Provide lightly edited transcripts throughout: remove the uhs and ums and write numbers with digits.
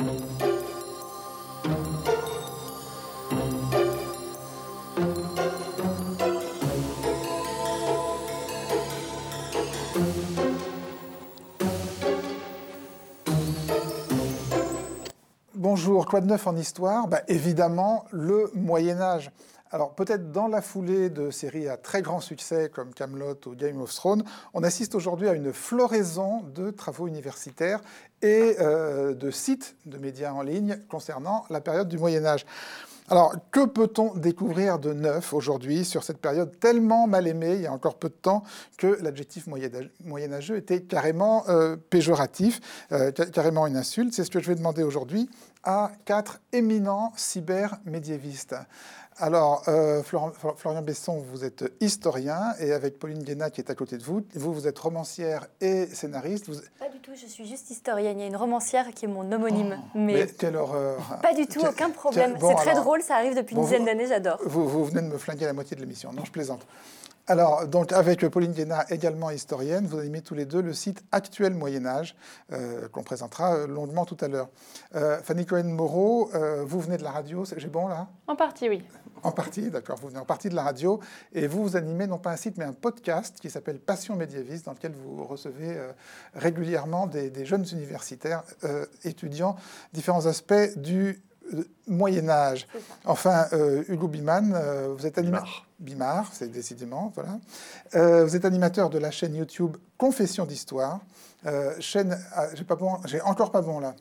Bonjour, quoi de neuf en histoire? Évidemment, le Moyen-Âge. Alors peut-être dans la foulée de séries à très grand succès comme Camelot ou Game of Thrones, on assiste aujourd'hui à une floraison de travaux universitaires et de sites de médias en ligne concernant la période du Moyen-Âge. Alors, que peut-on découvrir de neuf aujourd'hui sur cette période tellement mal aimée il y a encore peu de temps que l'adjectif moyenâgeux était carrément péjoratif, carrément une insulte? C'est ce que je vais demander aujourd'hui à 4 éminents cybermédiévistes. Alors, Florian Besson, vous êtes historien, et avec Pauline Guénat qui est à côté de vous, vous êtes romancière et scénariste. Pas du tout, je suis juste historienne. Il y a une romancière qui est mon homonyme. Mais quelle horreur! Pas du tout, aucun problème. C'est très drôle, ça arrive depuis une dizaine d'années, j'adore. Vous venez de me flinguer la moitié de l'émission. Non, je plaisante. Alors, donc, avec Pauline Guénat, également historienne, vous animez tous les deux le site Actuel Moyen-Âge, qu'on présentera longuement tout à l'heure. Fanny Cohen-Moreau, vous venez de la radio, j'ai bon là? En partie, oui. En partie, d'accord, vous venez en partie de la radio, et vous animez non pas un site, mais un podcast qui s'appelle Passion médiéviste, dans lequel vous recevez régulièrement des jeunes universitaires étudiant différents aspects du Moyen-Âge. Enfin, Hugo Biman, vous êtes animateur... Bimard, c'est décidément, voilà. Vous êtes animateur de la chaîne YouTube Confession d'Histoire. Chaîne... j'ai encore pas bon, là.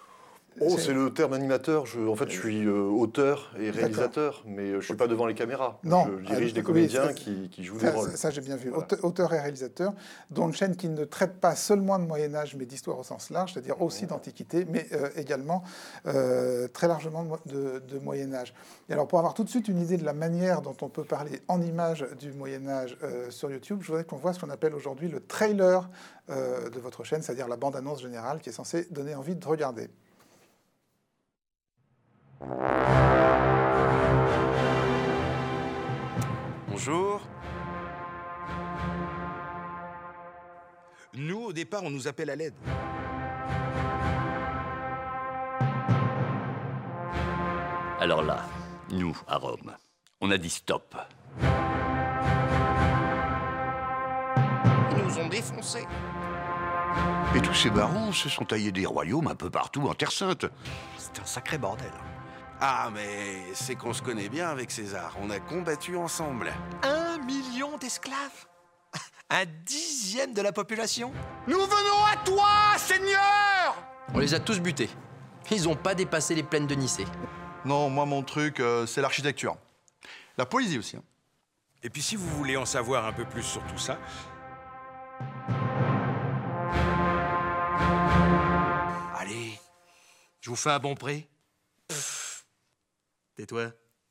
Oh, c'est le terme animateur. En fait, je suis auteur et réalisateur, mais je ne suis pas devant les caméras. Non. Je dirige des comédiens qui jouent des rôles. Ça, j'ai bien vu. Voilà. Auteur et réalisateur, dont une chaîne qui ne traite pas seulement de Moyen-Âge, mais d'histoire au sens large, c'est-à-dire aussi d'Antiquité, mais également très largement de Moyen-Âge. Et alors, pour avoir tout de suite une idée de la manière dont on peut parler en images du Moyen-Âge sur YouTube, je voudrais qu'on voit ce qu'on appelle aujourd'hui le trailer de votre chaîne, c'est-à-dire la bande-annonce générale qui est censée donner envie de regarder. Bonjour. Nous, au départ, on nous appelle à l'aide. Alors là, nous, à Rome, on a dit stop. Ils nous ont défoncés. Et tous ces barons se sont taillés des royaumes un peu partout en Terre Sainte. C'est un sacré bordel. Ah, mais c'est qu'on se connaît bien avec César. On a combattu ensemble. 1 million d'esclaves? Un dixième de la population? Nous venons à toi, Seigneur! On les a tous butés. Ils n'ont pas dépassé les plaines de Nicée. Non, moi, mon truc, c'est l'architecture. La poésie aussi. Hein. Et puis, si vous voulez en savoir un peu plus sur tout ça... Allez, je vous fais un bon prix. Tais-toi.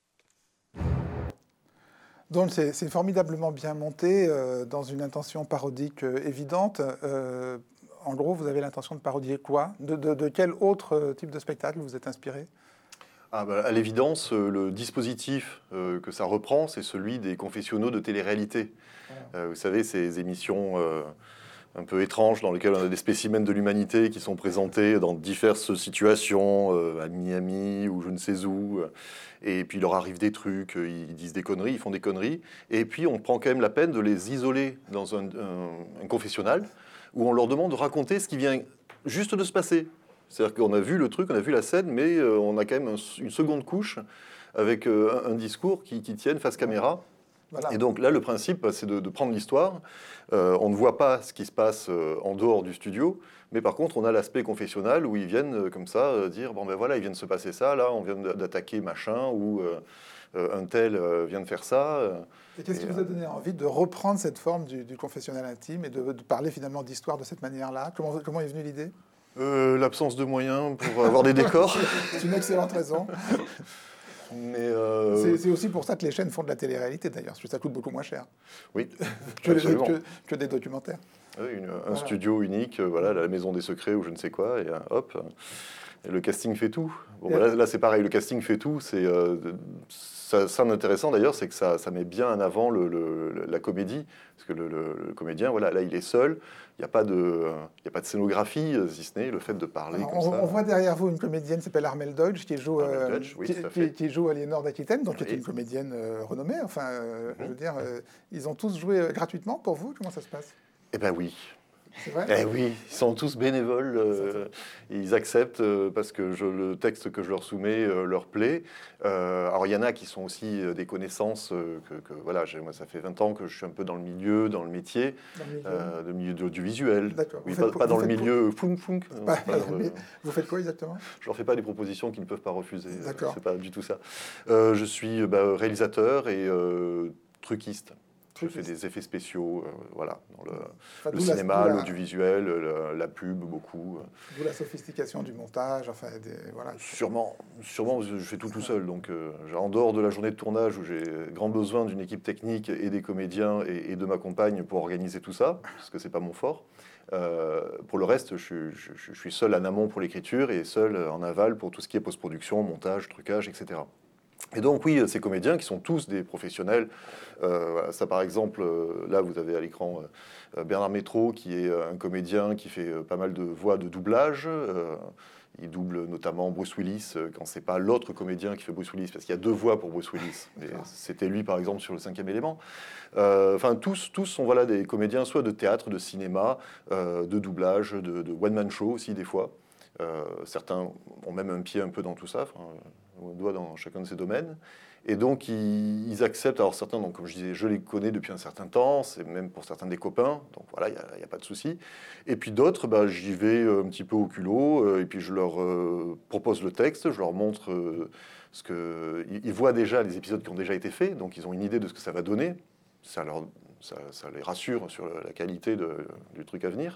Donc c'est formidablement bien monté, dans une intention parodique évidente. En gros, vous avez l'intention de parodier quoi? De quel autre type de spectacle vous êtes inspiré? À l'évidence, le dispositif que ça reprend, c'est celui des confessionnaux de télé-réalité. Vous savez, ces émissions un peu étranges dans lesquelles on a des spécimens de l'humanité qui sont présentés dans diverses situations, à Miami ou je ne sais où. Et puis il leur arrive des trucs, ils disent des conneries, ils font des conneries. Et puis on prend quand même la peine de les isoler dans un confessionnal où on leur demande de raconter ce qui vient juste de se passer. C'est-à-dire qu'on a vu le truc, on a vu la scène, mais on a quand même une seconde couche avec un discours qui tienne face caméra. Voilà. Et donc là, le principe, c'est de prendre l'histoire. On ne voit pas ce qui se passe en dehors du studio, mais par contre, on a l'aspect confessionnal où ils viennent comme ça dire, bon ben voilà, il vient de se passer ça, là, on vient d'attaquer machin, ou un tel vient de faire ça. Et qu'est-ce qui vous a donné envie de reprendre cette forme du confessionnal intime et de parler finalement d'histoire de cette manière-là? Comment est venue l'idée? L'absence de moyens pour avoir des décors. C'est une excellente raison. Mais c'est aussi pour ça que les chaînes font de la télé-réalité, d'ailleurs, parce que ça coûte beaucoup moins cher. Oui, que des documentaires. Oui, un studio unique, voilà, la Maison des Secrets ou je ne sais quoi, et hop. Et le casting fait tout. Bon, là, c'est pareil, le casting fait tout. Ça intéressant d'ailleurs, c'est que ça met bien en avant la comédie. Parce que le comédien, voilà, là, il est seul. Il n'y a pas de scénographie, si ce n'est le fait de parler. Alors, comme ça. On voit derrière vous une comédienne qui s'appelle Armelle Deutsch, qui joue Aliénor d'Aquitaine, donc qui est une comédienne renommée. Enfin, je veux dire, ils ont tous joué gratuitement pour vous. Comment ça se passe? Eh ben oui. C'est vrai? Eh oui, ils sont tous bénévoles, ils acceptent parce que le texte que je leur soumets leur plaît. Alors il y en a qui sont aussi des connaissances voilà, moi ça fait 20 ans que je suis un peu dans le milieu, dans le métier, le milieu de l'audiovisuel. D'accord. Oui, pas dans le milieu flounk. Vous faites quoi exactement? Je leur fais pas des propositions qu'ils ne peuvent pas refuser. D'accord. C'est pas du tout ça. Je suis réalisateur et truquiste. Je fais des effets spéciaux, voilà, dans le cinéma, l'audiovisuel, la pub, beaucoup. D'où la sophistication du montage, enfin, voilà. Sûrement, je fais tout seul. Donc, en dehors de la journée de tournage où j'ai grand besoin d'une équipe technique et des comédiens et de ma compagne pour organiser tout ça, parce que c'est pas mon fort. Pour le reste, je suis seul en amont pour l'écriture et seul en aval pour tout ce qui est post-production, montage, trucage, etc. Et donc oui, ces comédiens qui sont tous des professionnels, ça par exemple, là vous avez à l'écran Bernard Métro qui est un comédien qui fait pas mal de voix de doublage, il double notamment Bruce Willis quand c'est pas l'autre comédien qui fait Bruce Willis, parce qu'il y a 2 voix pour Bruce Willis, et c'était lui par exemple sur le 5e élément. Enfin tous sont voilà, des comédiens soit de théâtre, de cinéma, de doublage, de one-man show aussi des fois. Certains ont même un pied un peu dans tout ça, un doigt dans chacun de ces domaines. Et donc, ils acceptent. Alors, certains, donc, comme je disais, je les connais depuis un certain temps, c'est même pour certains des copains, donc voilà, il n'y a pas de souci. Et puis d'autres, j'y vais un petit peu au culot, et puis je leur propose le texte, je leur montre ce que. Ils voient déjà les épisodes qui ont déjà été faits, donc ils ont une idée de ce que ça va donner. Ça les rassure sur la qualité du truc à venir.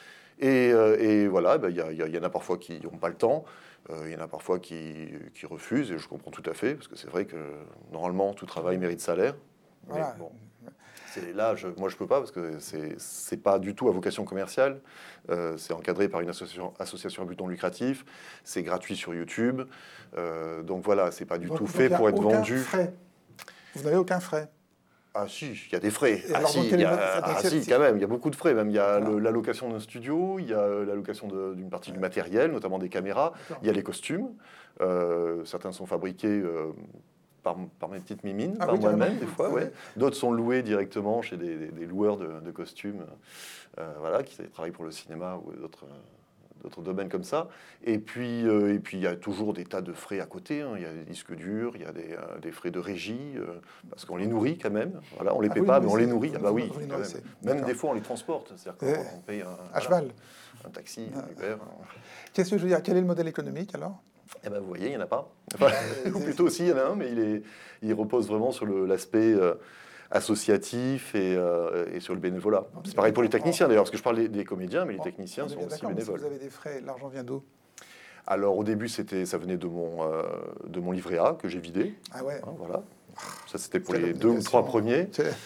Et voilà, il y en a parfois qui n'ont pas le temps, il y en a parfois qui refusent, et je comprends tout à fait, parce que c'est vrai que normalement tout travail mérite salaire. Voilà. Mais bon, là, moi je peux pas, parce que c'est pas du tout à vocation commerciale, c'est encadré par une association à but non lucratif, c'est gratuit sur YouTube, donc voilà, c'est pas du tout fait pour être vendu. Frais. Vous n'avez aucun frais? Ah si, il y a des frais. Alors, Quand même, il y a beaucoup de frais. Même il y a la location d'un studio, il y a la location d'une partie du matériel, notamment des caméras. Il y a les costumes. Certains sont fabriqués par mes petites mimines, par moi-même des fois. Ouais. D'autres sont loués directement chez des loueurs de costumes, voilà, qui travaillent pour le cinéma ou d'autres domaines comme ça. Et puis il y a toujours des tas de frais à côté. Il y a des disques durs, il y a des frais de régie, parce qu'on les nourrit quand même. Voilà, on les paie pas, mais on les nourrit. Ah bah oui, quand même. Même des fois on les transporte. C'est-à-dire qu'on paye un taxi, un Uber. Qu'est-ce que je veux dire? Quel est le modèle économique alors? Eh ben, vous voyez, il n'y en a pas. Enfin, ou plutôt, si, il y en a un, mais il repose vraiment sur l'aspect associatif et sur le bénévolat. C'est pareil pour les techniciens d'ailleurs, parce que je parle des comédiens, mais les techniciens sont aussi bénévoles. Si vous avez des frais, l'argent vient d'où? Alors au début, ça venait de mon livret A que j'ai vidé. Ah ouais. Hein, voilà. Ça c'était pour les 2 ou 3 premiers.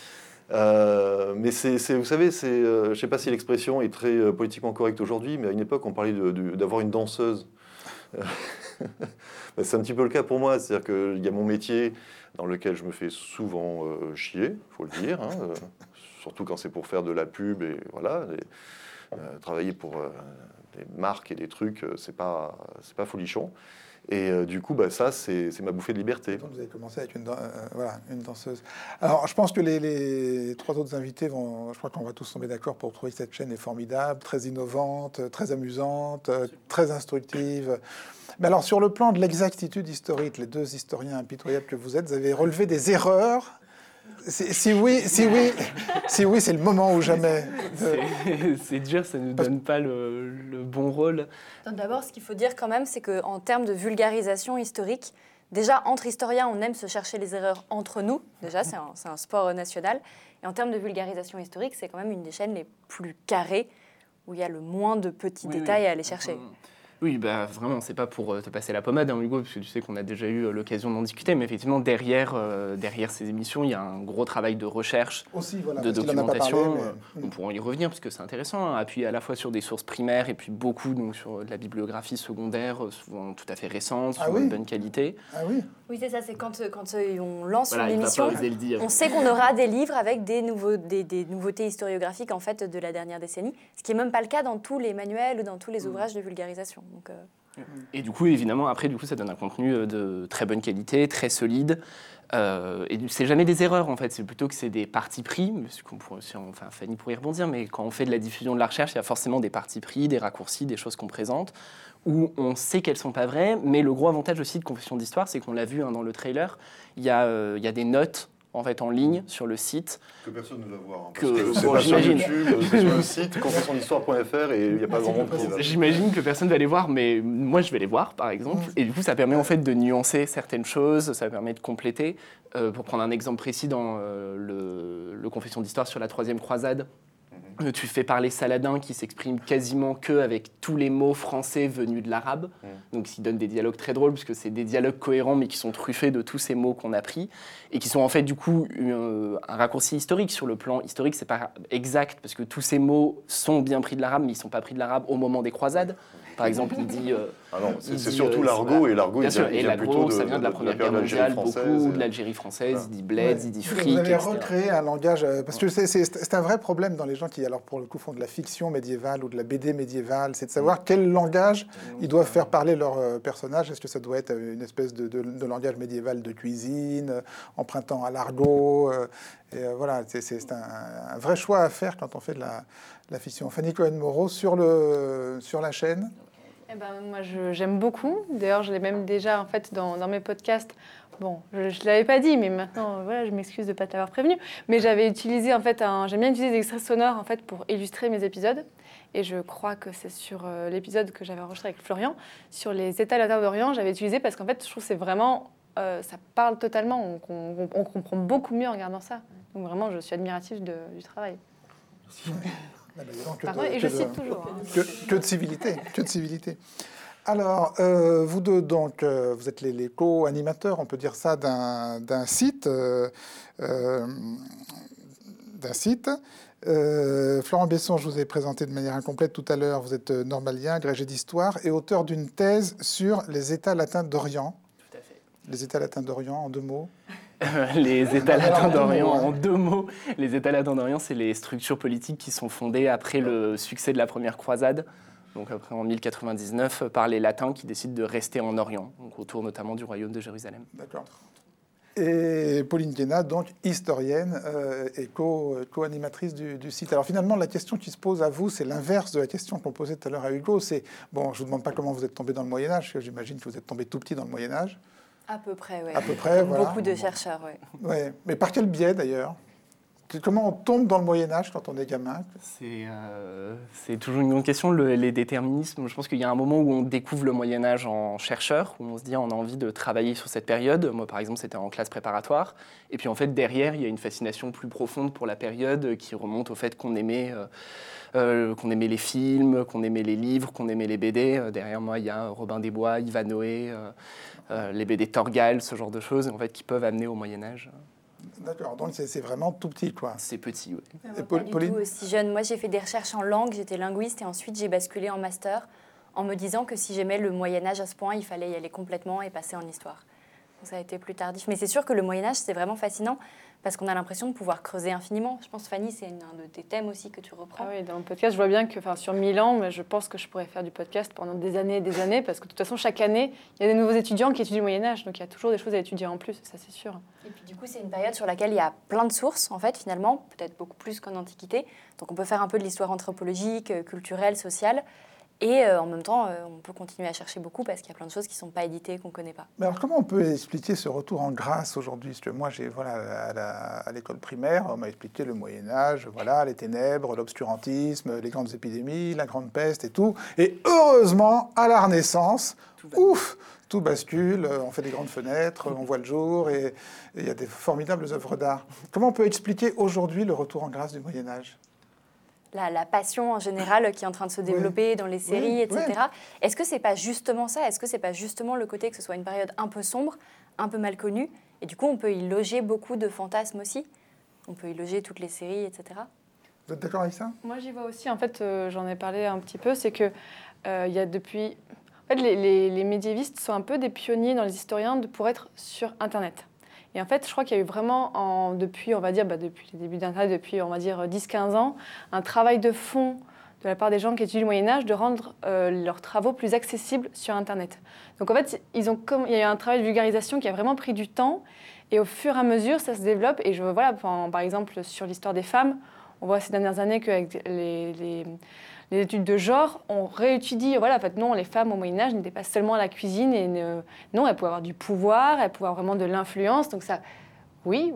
Mais vous savez, je ne sais pas si l'expression est très politiquement correcte aujourd'hui, mais à une époque, on parlait d'avoir une danseuse. C'est un petit peu le cas pour moi, c'est-à-dire qu'il y a mon métier dans lequel je me fais souvent chier, il faut le dire, hein, surtout quand c'est pour faire de la pub et voilà, travailler pour des marques et des trucs, c'est pas folichon. Et du coup, ça, c'est ma bouffée de liberté. Donc vous avez commencé avec une danseuse. Alors, je pense que les 3 autres invités je crois qu'on va tous tomber d'accord pour trouver que cette chaîne est formidable, très innovante, très amusante, très instructive. Mais alors, sur le plan de l'exactitude historique, les 2 historiens impitoyables que vous êtes, vous avez relevé des erreurs. Si oui, c'est le moment ou jamais. C'est dur, ça ne nous donne pas le bon rôle. D'abord, ce qu'il faut dire quand même, c'est qu'en termes de vulgarisation historique, déjà, entre historiens, on aime se chercher les erreurs entre nous. Déjà, c'est un sport national. Et en termes de vulgarisation historique, c'est quand même une des chaînes les plus carrées, où il y a le moins de petits détails à aller chercher. Oui, bah, vraiment, c'est pas pour te passer la pommade, hein, Hugo, parce que tu sais qu'on a déjà eu l'occasion d'en discuter, mais effectivement, derrière ces émissions, il y a un gros travail de recherche, Aussi, voilà, de parce qu'il en a pas documentation. parlé, mais- On pourra y revenir, parce que c'est intéressant, hein, appuyé à la fois sur des sources primaires et puis beaucoup donc, sur de la bibliographie secondaire, souvent tout à fait récente, Ah souvent oui de bonne qualité. Ah oui. Oui, c'est ça, c'est quand on lance Voilà, une il va émission, pas oser le dire. on sait qu'on aura des livres avec des nouveautés historiographiques en fait, de la dernière décennie, ce qui n'est même pas le cas dans tous les manuels ou dans tous les ouvrages de vulgarisation. Donc, Et du coup, évidemment, après, ça donne un contenu de très bonne qualité, très solide. Et c'est jamais des erreurs, en fait. C'est plutôt que c'est des partis pris. Enfin, Fanny pourrait y rebondir, mais quand on fait de la diffusion de la recherche, il y a forcément des partis pris, des raccourcis, des choses qu'on présente, où on sait qu'elles sont pas vraies. Mais le gros avantage aussi de Confession d'Histoire, c'est qu'on l'a vu dans le trailer, il y a des notes en fait en ligne sur le site. Que personne ne va voir. Hein, Que- parce que c'est bon, pas sur j'imagine. YouTube, c'est sur le site confessiondhistoire.fr et il n'y a pas grand monde qui va. J'imagine que personne ne va les voir, mais moi je vais les voir par exemple. Et du coup, ça permet en fait de nuancer certaines choses, ça permet de compléter. Pour prendre un exemple précis dans le Confession d'Histoire sur la Troisième Croisade, tu fais parler Saladin qui s'exprime quasiment que avec tous les mots français venus de l'arabe. Donc il donne des dialogues très drôles parce que c'est des dialogues cohérents mais qui sont truffés de tous ces mots qu'on a pris et qui sont en fait du coup un raccourci historique. Sur le plan historique, c'est pas exact parce que tous ces mots sont bien pris de l'arabe mais ils sont pas pris de l'arabe au moment des croisades. Par exemple, il dit... Ah non, c'est surtout l'argot, et l'argot, bien il sûr, vient plutôt ça vient de la Première Guerre mondiale, beaucoup, de l'Algérie française, il dit bled, il dit fric, Vous avez etc. recréé un langage, parce que c'est un vrai problème dans les gens qui, alors pour le coup, font de la fiction médiévale ou de la BD médiévale, c'est de savoir quel langage ils doivent faire parler leurs personnages. Est-ce que ça doit être une espèce de langage médiéval de cuisine, empruntant à l'argot voilà, c'est un vrai choix à faire quand on fait de la fiction. Fanny Cohen-Moreau, sur la chaîne. Eh ben, moi, j'aime beaucoup. D'ailleurs, je l'ai même déjà en fait dans mes podcasts. Bon, je ne l'avais pas dit, mais maintenant, voilà, je m'excuse de ne pas t'avoir prévenu. Mais j'avais utilisé en fait j'aime bien utiliser des extraits sonores en fait pour illustrer mes épisodes. Et je crois que c'est sur l'épisode que j'avais enregistré avec Florian, sur les États latins d'Orient, j'avais utilisé parce qu'en fait, je trouve que c'est vraiment, ça parle totalement. On comprend beaucoup mieux en regardant ça. Donc vraiment, je suis admirative du travail. Et je cite toujours. Que de civilité, que de civilité. Alors, vous deux, donc, vous êtes les co-animateurs, on peut dire ça, d'un site. Florent Besson, je vous ai présenté de manière incomplète tout à l'heure. Vous êtes normalien, agrégé d'histoire et auteur d'une thèse sur les États latins d'Orient. Tout à fait. Les États latins d'Orient, en 2 mots. Les États latins d'Orient, en 2 mots. Les États latins d'Orient, c'est les structures politiques qui sont fondées après le succès de la première croisade, donc après en 1099, par les Latins qui décident de rester en Orient, donc autour notamment du royaume de Jérusalem. D'accord. Et Pauline Guénat, donc historienne et co-animatrice du site. Alors finalement, la question qui se pose à vous, c'est l'inverse de la question qu'on posait tout à l'heure à Hugo. C'est, bon, je ne vous demande pas comment vous êtes tombé dans le Moyen-Âge, parce que j'imagine que vous êtes tombé tout petit dans le Moyen-Âge. à peu près, oui. À peu près, voilà. Beaucoup de chercheurs, oui. Ouais. Mais par quel biais, d'ailleurs? Comment on tombe dans le Moyen-Âge quand on est gamin? C'est toujours une grande question, les déterminismes. Je pense qu'il y a un moment où on découvre le Moyen-Âge en chercheur, où on se dit on a envie de travailler sur cette période. Moi, par exemple, c'était en classe préparatoire. Et puis, en fait, derrière, il y a une fascination plus profonde pour la période qui remonte au fait qu'on aimait les films, qu'on aimait les livres, qu'on aimait les BD. Derrière moi, il y a Robin des Bois, Ivanhoé, les BD Torgal, ce genre de choses, en fait, qui peuvent amener au Moyen-Âge. D'accord, donc c'est vraiment tout petit, quoi. C'est petit, oui. Pas du tout aussi jeune. Moi, j'ai fait des recherches en langue, j'étais linguiste, et ensuite j'ai basculé en master en me disant que si j'aimais le Moyen-Âge à ce point, il fallait y aller complètement et passer en histoire. Donc ça a été plus tardif. Mais c'est sûr que le Moyen-Âge, c'est vraiment fascinant parce qu'on a l'impression de pouvoir creuser infiniment. Je pense, Fanny, c'est un de tes thèmes aussi que tu reprends. Ah oui, dans le podcast, je vois bien que sur 1000 ans, mais je pense que je pourrais faire du podcast pendant des années, parce que de toute façon, chaque année, il y a des nouveaux étudiants qui étudient le Moyen-Âge, donc il y a toujours des choses à étudier en plus, ça c'est sûr. Et puis du coup, c'est une période sur laquelle il y a plein de sources, en fait, finalement, peut-être beaucoup plus qu'en Antiquité. Donc on peut faire un peu de l'histoire anthropologique, culturelle, sociale. Et en même temps, on peut continuer à chercher beaucoup parce qu'il y a plein de choses qui ne sont pas éditées, qu'on ne connaît pas. Mais alors, comment on peut expliquer ce retour en grâce aujourd'hui? Parce que moi, à l'école primaire, on m'a expliqué le Moyen-Âge, voilà, les ténèbres, l'obscurantisme, les grandes épidémies, la grande peste et tout. Et heureusement, à la Renaissance, tout bascule, on fait des grandes fenêtres, on voit le jour et il y a des formidables œuvres d'art. Comment on peut expliquer aujourd'hui le retour en grâce du Moyen-Âge? la passion en général qui est en train de se développer dans les séries, etc. Est-ce que c'est pas justement ça? Est-ce que c'est pas justement le côté que ce soit une période un peu sombre, un peu mal connue, et du coup on peut y loger beaucoup de fantasmes aussi? On peut y loger toutes les séries, etc. Vous êtes d'accord avec ça? Moi, j'y vois aussi. En fait, j'en ai parlé un petit peu. C'est que il y a depuis. En fait, les médiévistes sont un peu des pionniers dans les historiens pour être sur Internet. Et en fait, je crois qu'il y a eu vraiment, depuis, on va dire, depuis les débuts d'Internet, depuis, on va dire, 10-15 ans, un travail de fond de la part des gens qui étudient le Moyen-Âge de rendre leurs travaux plus accessibles sur Internet. Donc, en fait, il y a eu un travail de vulgarisation qui a vraiment pris du temps. Et au fur et à mesure, ça se développe. Et voilà, par exemple, sur l'histoire des femmes, on voit ces dernières années qu'avec les études de genre, on réétudie. Voilà, en fait, non, les femmes au Moyen-Âge n'étaient pas seulement à la cuisine. Non, elles pouvaient avoir du pouvoir, elles pouvaient avoir vraiment de l'influence. Donc ça, oui.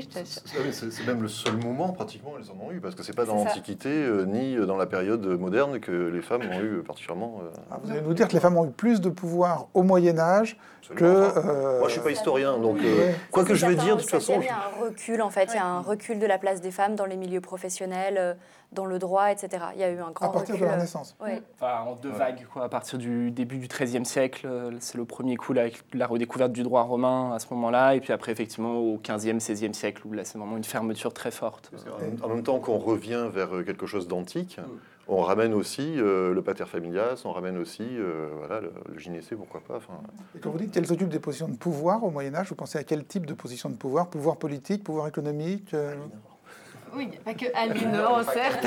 C'est même le seul moment, pratiquement, elles en ont eu. Parce que c'est pas dans l'Antiquité, ni dans la période moderne, que les femmes ont eu particulièrement... Vous allez nous dire que les femmes ont eu plus de pouvoir au Moyen-Âge que... Moi, je suis pas historien, donc quoi que je vais dire, de toute façon... Il y a un recul, en fait. Il y a un recul de la place des femmes dans les milieux professionnels, dans le droit, etc. Il y a eu un grand recul. À partir de la Renaissance. Enfin, en deux vagues, quoi. À partir du début du XIIIe siècle, c'est le premier coup là, avec la redécouverte du droit romain à ce moment-là. Et puis après, effectivement, au XVe, XVIe siècle, où là, c'est vraiment une fermeture très forte. En même temps qu'on revient vers quelque chose d'antique, on ramène aussi le pater familias, on ramène aussi le gynécée, pourquoi pas. Et quand vous dites qu'elles occupent des positions de pouvoir au Moyen-Âge, vous pensez à quel type de position de pouvoir? Pouvoir politique, pouvoir économique Oui, il n'y a pas que Aliénor, certes.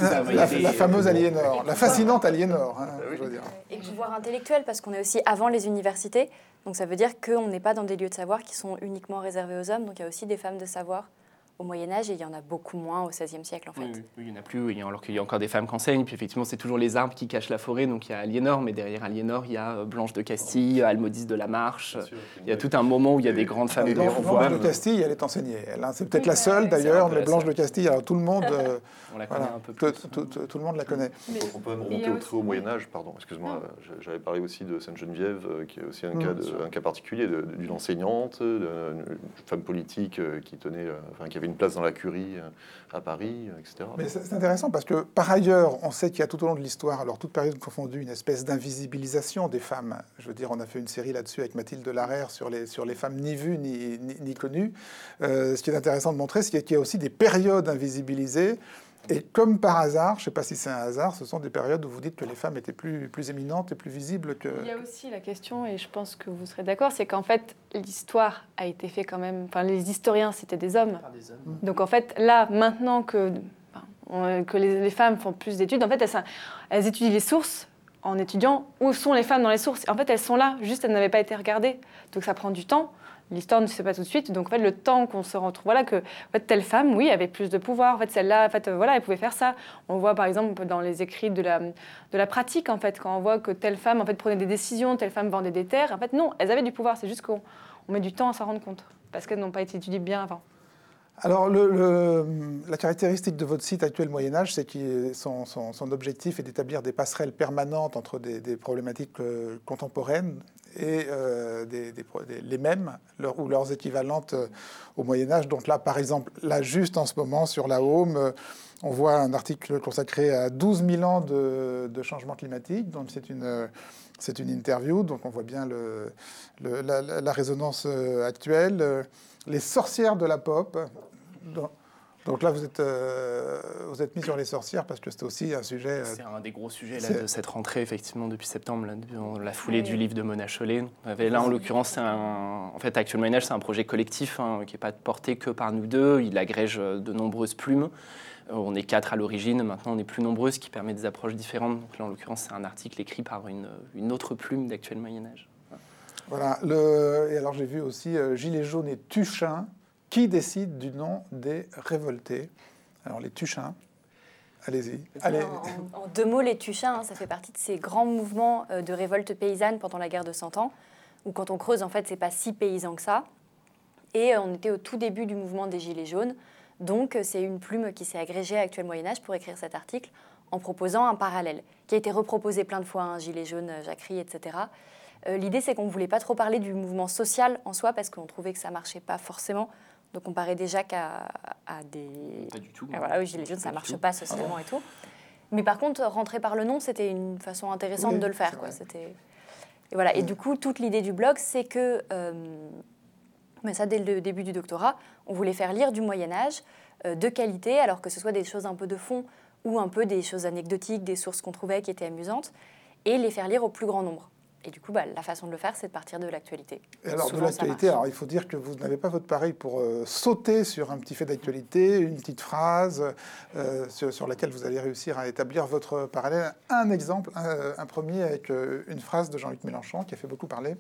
La fameuse Aliénor, la fascinante Aliénor, je veux dire. Et pouvoir intellectuel, parce qu'on est aussi avant les universités. Donc ça veut dire qu'on n'est pas dans des lieux de savoir qui sont uniquement réservés aux hommes. Donc il y a aussi des femmes de savoir au Moyen-Âge, et il y en a beaucoup moins au XVIe siècle, en fait. Oui, il n'y en a plus, alors qu'il y a encore des femmes qui enseignent. Puis effectivement, c'est toujours les arbres qui cachent la forêt. Donc il y a Aliénor, mais derrière Aliénor, il y a Blanche de Castille, Almodis de la Marche. Il y a tout un moment où il y a des grandes femmes de pouvoir. Blanche de Castille, elle est enseignée. C'est peut-être la seule, d'ailleurs, mais Blanche de Castille, alors tout le monde... On la connaît un peu plus. Tout le monde la connaît. On peut même remonter au très haut Moyen-Âge, pardon, excuse-moi. J'avais parlé aussi de Sainte-Geneviève, qui est aussi un cas particulier d'une enseignante, d'une femme politique qui avait une place dans la curie à Paris, etc. Mais c'est intéressant parce que, par ailleurs, on sait qu'il y a tout au long de l'histoire, alors toute période confondue, une espèce d'invisibilisation des femmes. Je veux dire, on a fait une série là-dessus avec Mathilde Larère sur les femmes ni vues ni connues. Ce qui est intéressant de montrer, c'est qu'il y a aussi des périodes invisibilisées. Et comme par hasard, je ne sais pas si c'est un hasard, ce sont des périodes où vous dites que les femmes étaient plus éminentes et plus visibles que... Il y a aussi la question, et je pense que vous serez d'accord, c'est qu'en fait, l'histoire a été faite quand même... Enfin, les historiens, c'était des hommes. Donc en fait, là, maintenant que les femmes font plus d'études, en fait, elles étudient les sources en étudiant où sont les femmes dans les sources. En fait, elles sont là, juste elles n'avaient pas été regardées. Donc ça prend du temps. L'histoire ne se fait pas tout de suite, donc en fait, le temps qu'on se retrouve, voilà, que en fait, telle femme, oui, avait plus de pouvoir. En fait, celle-là, en fait, voilà, elle pouvait faire ça. On voit par exemple dans les écrits de la pratique, en fait, quand on voit que telle femme, en fait, prenait des décisions, telle femme vendait des terres. En fait, non, elles avaient du pouvoir. C'est juste qu'on met du temps à s'en rendre compte parce qu'elles n'ont pas été étudiées bien avant. Alors, la caractéristique de votre site actuel Moyen-Âge, c'est que son objectif est d'établir des passerelles permanentes entre des problématiques contemporaines et les mêmes ou leurs équivalentes au Moyen-Âge. Donc là, par exemple, là, juste en ce moment, sur la Home, on voit un article consacré à 12 000 ans de changement climatique. Donc c'est une interview, donc on voit bien la résonance actuelle. Les sorcières de la pop. Donc là, vous êtes mis sur les sorcières parce que c'est aussi un sujet... C'est un des gros sujets là, de cette rentrée, effectivement, depuis septembre, là, dans la foulée du livre de Mona Chollet. Là, en l'occurrence, en fait, Actuel Moyen-Âge, c'est un projet collectif qui n'est pas porté que par nous deux. Il agrège de nombreuses plumes. On est 4 à l'origine, maintenant on est plus nombreux, ce qui permet des approches différentes. Donc là, en l'occurrence, c'est un article écrit par une autre plume d'Actuel Moyen-Âge. Voilà. Et alors, j'ai vu aussi Gilets jaunes et Tuchins. Qui décide du nom des révoltés? Alors, les Tuchins, allez-y. En 2 mots, les Tuchins, ça fait partie de ces grands mouvements de révolte paysanne pendant la guerre de 100 ans, où quand on creuse, en fait, c'est pas si paysan que ça. Et on était au tout début du mouvement des Gilets jaunes. Donc, c'est une plume qui s'est agrégée à Actuel Moyen-Âge pour écrire cet article en proposant un parallèle, qui a été reproposé plein de fois, Gilets jaunes, Jacquerie, etc. L'idée, c'est qu'on ne voulait pas trop parler du mouvement social en soi, parce qu'on trouvait que ça ne marchait pas forcément. Donc on paraît déjà à des... Pas du tout. Voilà, aux Gilets jaunes, ça ne marche pas socialement et tout. Mais par contre, rentrer par le nom, c'était une façon intéressante de le faire. Quoi. Et voilà. Et du coup, toute l'idée du blog, c'est que, mais ça dès le début du doctorat, on voulait faire lire du Moyen-Âge de qualité, alors que ce soit des choses un peu de fond ou un peu des choses anecdotiques, des sources qu'on trouvait qui étaient amusantes, et les faire lire au plus grand nombre. Et du coup, la façon de le faire, c'est de partir de l'actualité. Et alors, de l'actualité, alors, il faut dire que vous n'avez pas votre pareil pour sauter sur un petit fait d'actualité, une petite phrase sur laquelle vous allez réussir à établir votre parallèle. Un exemple, un premier avec une phrase de Jean-Luc Mélenchon qui a fait beaucoup parler.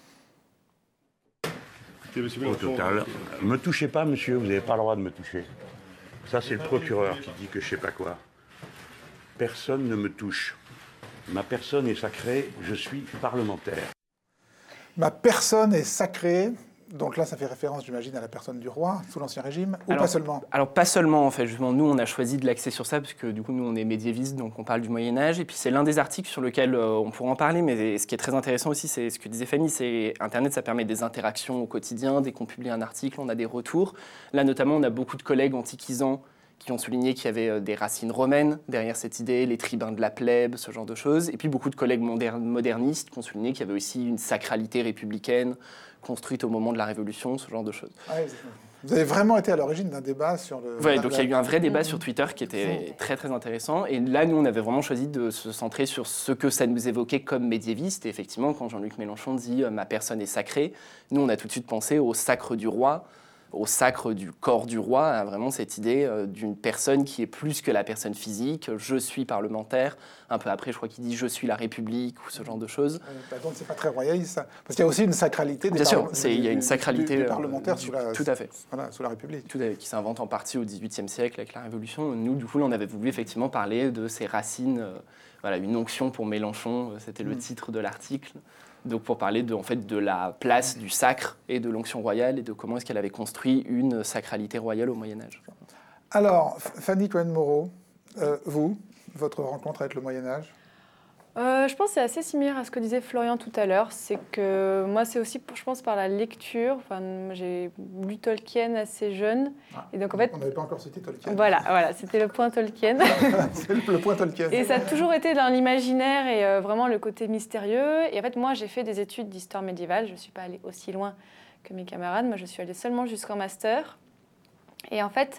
Au total, me touchez pas, monsieur, vous n'avez pas le droit de me toucher. Ça, c'est le procureur qui dit que je sais pas quoi. Personne ne me touche. Ma personne est sacrée, je suis parlementaire. Ma personne est sacrée. Donc là, ça fait référence, j'imagine, à la personne du roi, sous l'Ancien Régime, ou pas seulement? Alors, pas seulement, en fait. Justement, nous, on a choisi de l'axer sur ça, parce que du coup, nous, on est médiévistes, donc on parle du Moyen-Âge. Et puis, c'est l'un des articles sur lequel on pourra en parler. Mais ce qui est très intéressant aussi, c'est ce que disait Fanny, c'est Internet, ça permet des interactions au quotidien. Dès qu'on publie un article, on a des retours. Là, notamment, on a beaucoup de collègues antiquisants qui ont souligné qu'il y avait des racines romaines derrière cette idée, les tribuns de la plèbe, ce genre de choses. Et puis beaucoup de collègues modernistes qui ont souligné qu'il y avait aussi une sacralité républicaine construite au moment de la Révolution, ce genre de choses. Ouais, vous avez vraiment été à l'origine d'un débat sur le... Oui, donc il y a eu un vrai débat sur Twitter qui était très très intéressant. Et là, nous, on avait vraiment choisi de se centrer sur ce que ça nous évoquait comme médiévistes. Et effectivement, quand Jean-Luc Mélenchon dit « ma personne est sacrée », nous, on a tout de suite pensé au sacre du roi, au sacre du corps du roi, à vraiment cette idée d'une personne qui est plus que la personne physique. Je suis parlementaire. Un peu après, je crois qu'il dit « je suis la République » ou ce genre de choses. Donc, c'est pas très royaliste, ça. Parce qu'il y a aussi une sacralité des Bien sûr, il y a une sacralité des parlementaires sous la, tout à fait. Voilà, sous la République. Tout à fait, qui s'invente en partie au XVIIIe siècle avec la Révolution. Nous, du coup, on avait voulu effectivement parler de ces racines. Voilà, une onction pour Mélenchon, c'était le titre de l'article. Donc pour parler de la place du sacre et de l'onction royale et de comment est-ce qu'elle avait construit une sacralité royale au Moyen-Âge. Alors, Fanny Cohen-Moreau, votre rencontre avec le Moyen-Âge? Je pense que c'est assez similaire à ce que disait Florian tout à l'heure. C'est que moi, c'est aussi, je pense, par la lecture. Enfin, j'ai lu Tolkien assez jeune. Et donc, en fait, on n'avait pas encore cité Tolkien. Voilà, c'était le point Tolkien. C'est le point Tolkien. Et ça a toujours été dans l'imaginaire et vraiment le côté mystérieux. Et en fait, moi, j'ai fait des études d'histoire médiévale. Je ne suis pas allée aussi loin que mes camarades. Moi, je suis allée seulement jusqu'en master. Et en fait...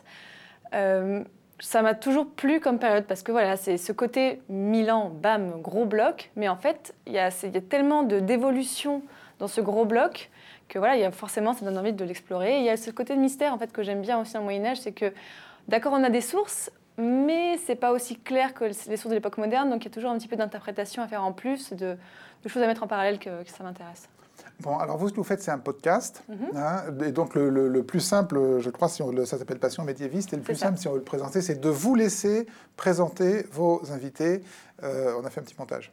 ça m'a toujours plu comme période parce que voilà, c'est ce côté Milan, bam, gros bloc. Mais en fait, il y a tellement d'évolution dans ce gros bloc que voilà, forcément, ça donne envie de l'explorer. Il y a ce côté de mystère en fait que j'aime bien aussi dans le Moyen-Âge, c'est que d'accord, on a des sources, mais c'est pas aussi clair que les sources de l'époque moderne. Donc il y a toujours un petit peu d'interprétation à faire en plus, de choses à mettre en parallèle que ça m'intéresse. Bon, alors vous, ce que vous faites, c'est un podcast. Et donc, le plus simple, je crois, ça s'appelle Passion médiéviste. Et le plus simple, si on veut le présenter, c'est de vous laisser présenter vos invités. On a fait un petit montage.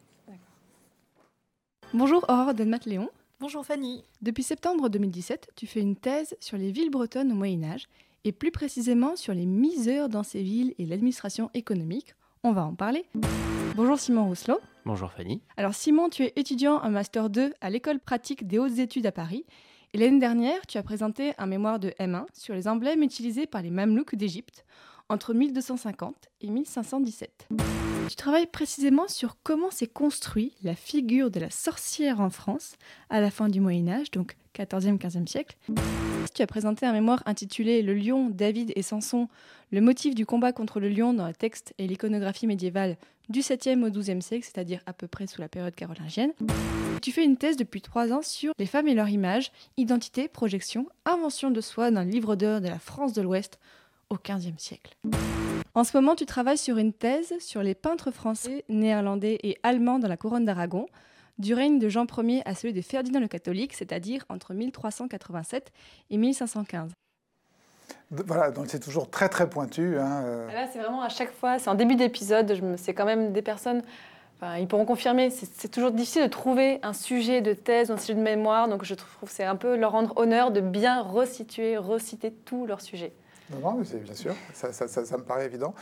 Bonjour Aurore Denmat-Léon. Bonjour Fanny. Depuis septembre 2017, tu fais une thèse sur les villes bretonnes au Moyen-Âge, et plus précisément sur les miseurs dans ces villes et l'administration économique. On va en parler. Bonjour Simon Rousselot. Bonjour Fanny. Alors Simon, tu es étudiant en Master 2 à l'École pratique des hautes études à Paris. Et l'année dernière, tu as présenté un mémoire de M1 sur les emblèmes utilisés par les Mamelouks d'Égypte entre 1250 et 1517. Tu travailles précisément sur comment s'est construite la figure de la sorcière en France à la fin du Moyen-Âge, donc 14e, 15e siècle. Tu as présenté un mémoire intitulé « Le lion, David et Samson, le motif du combat contre le lion dans le texte et l'iconographie médiévale du 7e au 12e siècle, c'est-à-dire à peu près sous la période carolingienne. » Tu fais une thèse depuis 3 ans sur les femmes et leur image, identité, projection, invention de soi d'un livre d'heures de la France de l'Ouest au 15e siècle. En ce moment, tu travailles sur une thèse sur les peintres français, néerlandais et allemands dans la couronne d'Aragon, du règne de Jean Ier à celui de Ferdinand le Catholique, c'est-à-dire entre 1387 et 1515. Voilà, donc c'est toujours très très pointu. Là, c'est vraiment à chaque fois, c'est en début d'épisode, c'est quand même des personnes, ils pourront confirmer, c'est toujours difficile de trouver un sujet de thèse, un sujet de mémoire, donc je trouve que c'est un peu leur rendre honneur de bien reciter tous leurs sujets. Non, mais c'est bien sûr, ça me paraît évident.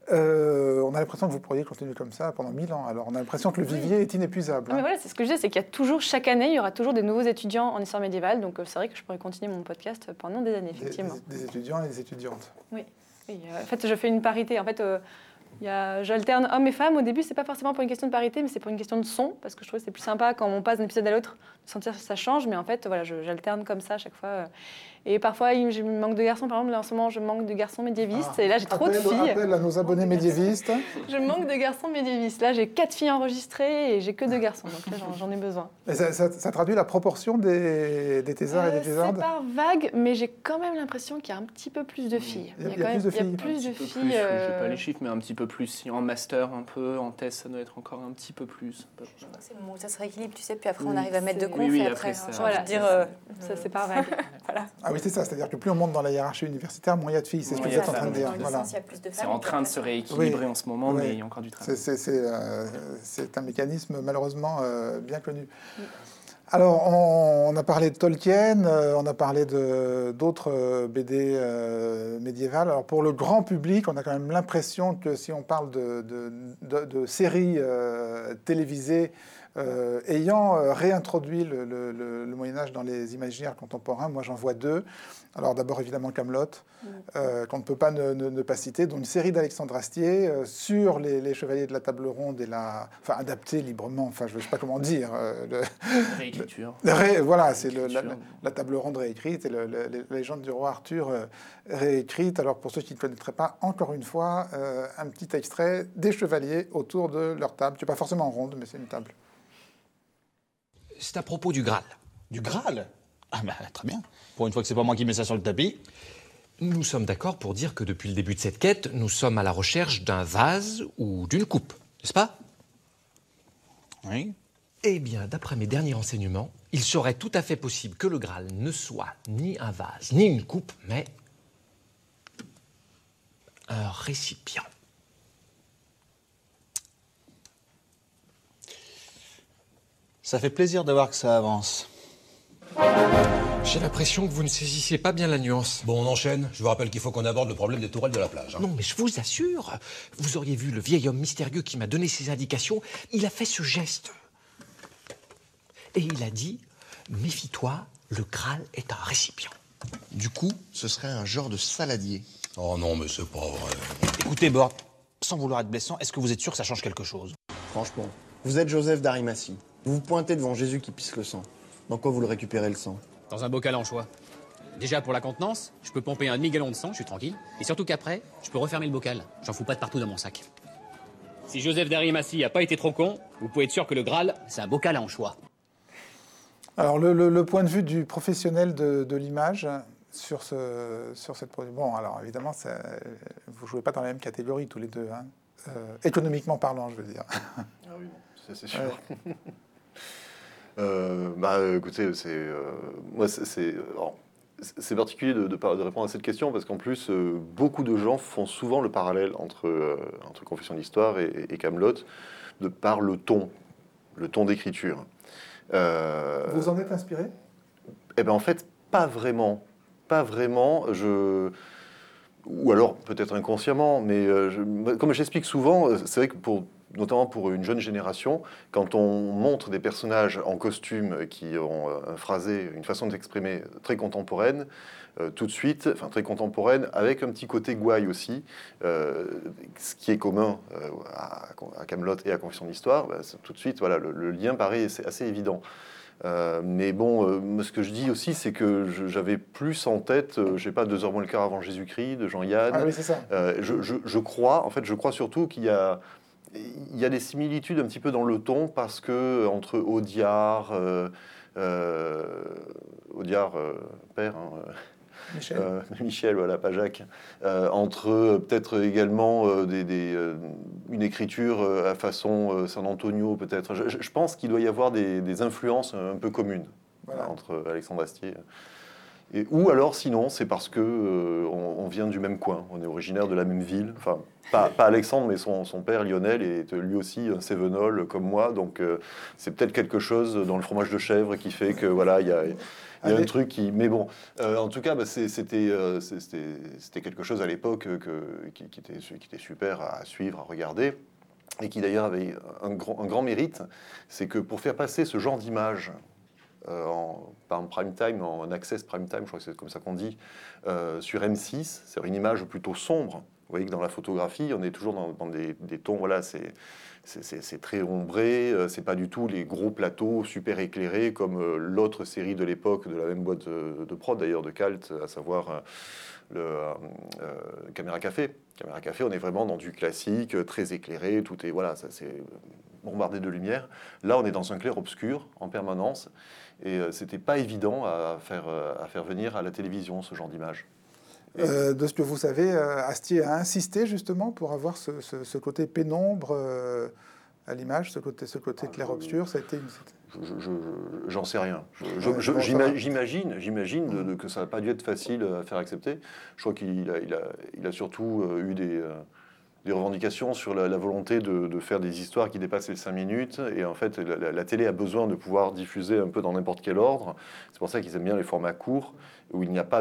On a l'impression que vous pourriez continuer comme ça pendant 1000 ans. Alors, on a l'impression que le vivier est inépuisable. Non, mais voilà, c'est ce que je disais, c'est qu'il y a toujours, chaque année, il y aura toujours des nouveaux étudiants en histoire médiévale. Donc, c'est vrai que je pourrais continuer mon podcast pendant des années, effectivement. Des étudiants et des étudiantes. Oui. En fait, je fais une parité. En fait, j'alterne hommes et femmes. Au début, c'est pas forcément pour une question de parité, mais c'est pour une question de son, parce que je trouve que c'est plus sympa quand on passe d'un épisode à l'autre, de sentir que ça change. Mais en fait, voilà, j'alterne comme ça à chaque fois. Et parfois, je manque de garçons. Par exemple, en ce moment, je manque de garçons médiévistes. Et là, j'ai trop de filles. Appel à nos abonnés médiévistes. Je manque de garçons médiévistes. Là, j'ai 4 filles enregistrées et j'ai que 2 garçons. Donc là, j'en ai besoin. Et ça traduit la proportion des thésards et des thésardes? C'est par vague, mais j'ai quand même l'impression qu'il y a un petit peu plus de filles. Il y a plus de filles. Je n'ai pas les chiffres, mais un petit peu plus. Si en master, un peu, en thèse, ça doit être encore un petit peu plus. Je crois que c'est le moment où ça se rééquilibre, tu sais, puis après on arrive à mettre de conf oui, et après ça, voilà, ça c'est par vague. Voilà. Ah oui, c'est ça, c'est-à-dire que plus on monte dans la hiérarchie universitaire, moins il y a de filles, c'est ce que vous êtes en train de dire. Voilà. C'est en train de se rééquilibrer en ce moment, mais il y a encore du travail. C'est un mécanisme malheureusement bien connu. Alors, on a parlé de Tolkien, on a parlé d'autres BD médiévales. Alors, pour le grand public, on a quand même l'impression que si on parle de séries télévisées ayant réintroduit le Moyen-Âge dans les imaginaires contemporains, moi j'en vois 2. Alors d'abord évidemment Kaamelott, qu'on ne peut pas ne pas citer, dont une série d'Alexandre Astier sur les chevaliers de la table ronde et enfin adaptée librement, enfin je ne sais pas comment dire. Réécriture. Voilà, c'est la table ronde réécrite et la légende du roi Arthur réécrite. Alors pour ceux qui ne connaîtraient pas, encore une fois, un petit extrait des chevaliers autour de leur table, qui n'est pas forcément ronde, mais c'est une table. C'est à propos du Graal. Du Graal? Ah bah très bien. Pour une fois que c'est pas moi qui mets ça sur le tapis. Nous sommes d'accord pour dire que depuis le début de cette quête, nous sommes à la recherche d'un vase ou d'une coupe, n'est-ce pas? Oui. Eh bien, d'après mes derniers renseignements, il serait tout à fait possible que le Graal ne soit ni un vase, ni une coupe, mais un récipient. Ça fait plaisir de voir que ça avance. J'ai l'impression que vous ne saisissez pas bien la nuance. Bon, on enchaîne. Je vous rappelle qu'il faut qu'on aborde le problème des tourelles de la plage. Non, mais je vous assure, vous auriez vu le vieil homme mystérieux qui m'a donné ces indications. Il a fait ce geste. Et il a dit, méfie-toi, le Graal est un récipient. Du coup, ce serait un genre de saladier. Oh non, mais c'est pas vrai. Écoutez, Bord, sans vouloir être blessant, est-ce que vous êtes sûr que ça change quelque chose? Franchement, vous êtes Joseph d'Arimathie. Vous vous pointez devant Jésus qui pisse le sang. Dans quoi vous le récupérez, le sang? Dans un bocal anchois. Déjà, pour la contenance, je peux pomper un demi-gallon de sang, je suis tranquille. Et surtout qu'après, je peux refermer le bocal. J'en fous pas de partout dans mon sac. Si Joseph d'Arimathie a pas été trop con, vous pouvez être sûr que le Graal, c'est un bocal à anchois. Alors, le point de vue du professionnel de l'image sur cette production. Bon, alors évidemment, vous ne jouez pas dans la même catégorie tous les deux, hein. Économiquement parlant, je veux dire. Ah oui, ça c'est sûr. Écoutez, c'est particulier de répondre à cette question parce qu'en plus, beaucoup de gens font souvent le parallèle entre Confession d'Histoire et Kaamelott de par le ton d'écriture. Vous en êtes inspiré? Eh bien, en fait, pas vraiment. Pas vraiment. Ou alors, peut-être inconsciemment, mais comme j'explique souvent, c'est vrai que notamment pour une jeune génération, quand on montre des personnages en costume qui ont un phrasé, une façon d'exprimer très contemporaine, tout de suite, enfin très contemporaine, avec un petit côté gouaille aussi, ce qui est commun à Kaamelott et à Confession d'Histoire, tout de suite, voilà, le lien paraît assez évident. Mais bon, ce que je dis aussi, c'est que j'avais plus en tête, je sais pas, 2 heures moins le quart avant Jésus-Christ, de Jean-Yann. Ah oui, c'est ça. Je crois surtout qu'il y a des similitudes un petit peu dans le ton, parce que entre Audiard, père, Michel, voilà, pas Jacques, entre peut-être également une écriture à façon San Antonio, peut-être. Je pense qu'il doit y avoir des influences un peu communes, voilà, entre Alexandre Astier. Ou alors, sinon, c'est parce que on vient du même coin, on est originaire de la même ville. Enfin, pas Alexandre, mais son père Lionel est lui aussi un Cévenol comme moi. Donc, c'est peut-être quelque chose dans le fromage de chèvre qui fait que voilà, il Il y a Allez. un truc qui... Mais bon, en tout cas, bah, c'était quelque chose à l'époque qui était super à suivre, à regarder, et qui d'ailleurs avait un grand mérite, c'est que pour faire passer ce genre d'image en prime time, en access prime time, je crois que c'est comme ça qu'on dit, sur M6, c'est une image plutôt sombre. Vous voyez que dans la photographie, on est toujours dans des tons, voilà, c'est très ombré, c'est pas du tout les gros plateaux super éclairés comme l'autre série de l'époque, de la même boîte de prod d'ailleurs, de Calt, à savoir Caméra Café. Caméra Café, on est vraiment dans du classique, très éclairé, tout est, voilà, ça c'est bombardé de lumière. Là, on est dans un clair-obscur en permanence, et c'était pas évident à faire venir à la télévision ce genre d'image. De ce que vous savez, Astier a insisté justement pour avoir ce côté pénombre à l'image, ce côté clair-obscur. Ça a été J'en sais rien. J'imagine que ça n'a pas dû être facile à faire accepter. Je crois qu'il a surtout eu des revendications sur la volonté de faire des histoires qui dépassent les 5 minutes. Et en fait, la télé a besoin de pouvoir diffuser un peu dans n'importe quel ordre. C'est pour ça qu'ils aiment bien les formats courts, où il n'y a pas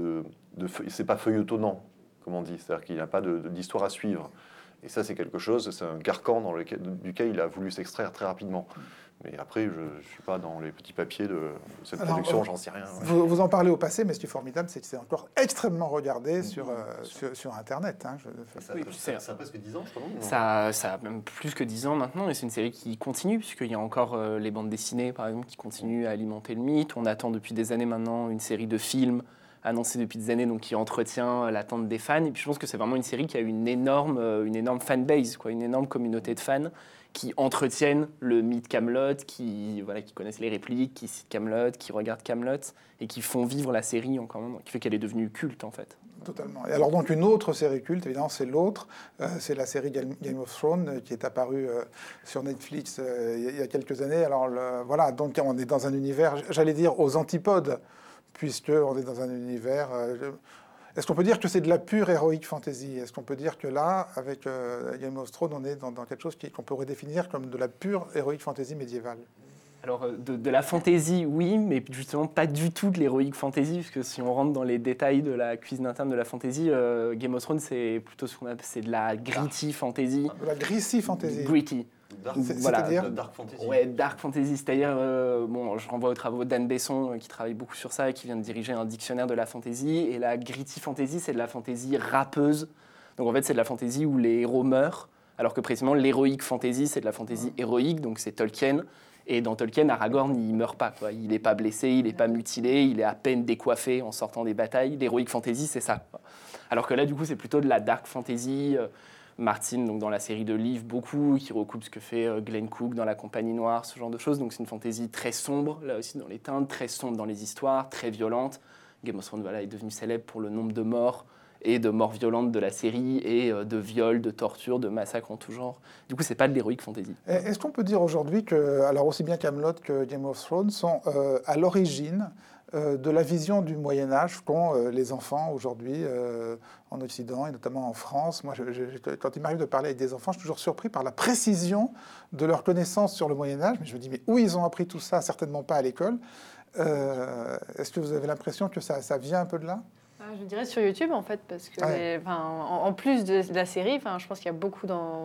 c'est pas feuilletonnant, comme on dit. C'est-à-dire qu'il n'y a pas d'histoire à suivre. Et ça, c'est quelque chose, c'est un carcan duquel il a voulu s'extraire très rapidement. Mais après, je ne suis pas dans les petits papiers de cette production, j'en sais rien. Vous en parlez au passé, mais ce qui est formidable, c'est que c'est encore extrêmement regardé sur Internet. Hein, ça a presque 10 ans, je crois. Ça a même plus que 10 ans maintenant, et c'est une série qui continue, puisqu'il y a encore les bandes dessinées, par exemple, qui continuent à alimenter le mythe. On attend depuis des années maintenant une série de films annoncée depuis des années, donc qui entretient l'attente des fans. Et puis je pense que c'est vraiment une série qui a une énorme fanbase, une énorme communauté de fans qui entretiennent le mythe Kaamelott, qui connaissent les répliques, qui citent Kaamelott, qui regardent Kaamelott, et qui font vivre la série encore, qui fait qu'elle est devenue culte en fait. Totalement. Et alors donc une autre série culte, évidemment, c'est l'autre, c'est la série Game of Thrones qui est apparue sur Netflix il y a quelques années. Alors voilà, donc on est dans un univers, j'allais dire aux antipodes, puisqu'on est dans un univers... Est-ce qu'on peut dire que c'est de la pure héroïque fantasy? Est-ce qu'on peut dire que là, avec Game of Thrones, on est dans quelque chose qu'on pourrait définir comme de la pure héroïque fantasy médiévale? Alors, de la fantasy, oui, mais justement pas du tout de l'héroïque fantasy, puisque si on rentre dans les détails de la cuisine interne de la fantasy, Game of Thrones, c'est plutôt ce qu'on appelle de la gritty fantasy. De la gritty fantasy. Gritty. C'est-à-dire Dark fantasy. Ouais, dark fantasy, c'est-à-dire, je renvoie aux travaux d'Anne Besson, qui travaille beaucoup sur ça et qui vient de diriger un dictionnaire de la fantasy. Et la gritty fantasy, c'est de la fantasy râpeuse. Donc en fait, c'est de la fantasy où les héros meurent, alors que précisément, l'héroïque fantasy, c'est de la fantasy héroïque, donc c'est Tolkien. Et dans Tolkien, Aragorn, il meurt pas, quoi. Il n'est pas blessé, il n'est pas mutilé, il est à peine décoiffé en sortant des batailles. L'héroïque fantasy, c'est ça, quoi. Alors que là, du coup, c'est plutôt de la dark fantasy. Martin, donc dans la série de livres, beaucoup, qui recoupe ce que fait Glenn Cook dans La Compagnie Noire, ce genre de choses. Donc c'est une fantasy très sombre, là aussi dans les teintes, très sombre dans les histoires, très violente. Game of Thrones est devenu célèbre pour le nombre de morts et de morts violentes de la série, et de viols, de tortures, de massacres en tout genre. Du coup, c'est pas de l'héroïque fantasy. Est-ce qu'on peut dire aujourd'hui que, alors aussi bien Kaamelott que Game of Thrones sont à l'origine de la vision du Moyen-Âge qu'ont les enfants aujourd'hui en Occident et notamment en France? Moi, quand il m'arrive de parler avec des enfants, je suis toujours surpris par la précision de leur connaissance sur le Moyen-Âge. Mais je me dis, mais où ils ont appris tout ça? Certainement pas à l'école. Est-ce que vous avez l'impression que ça vient un peu de là? Je dirais sur YouTube, en fait, parce que en plus de la série, je pense qu'il y a beaucoup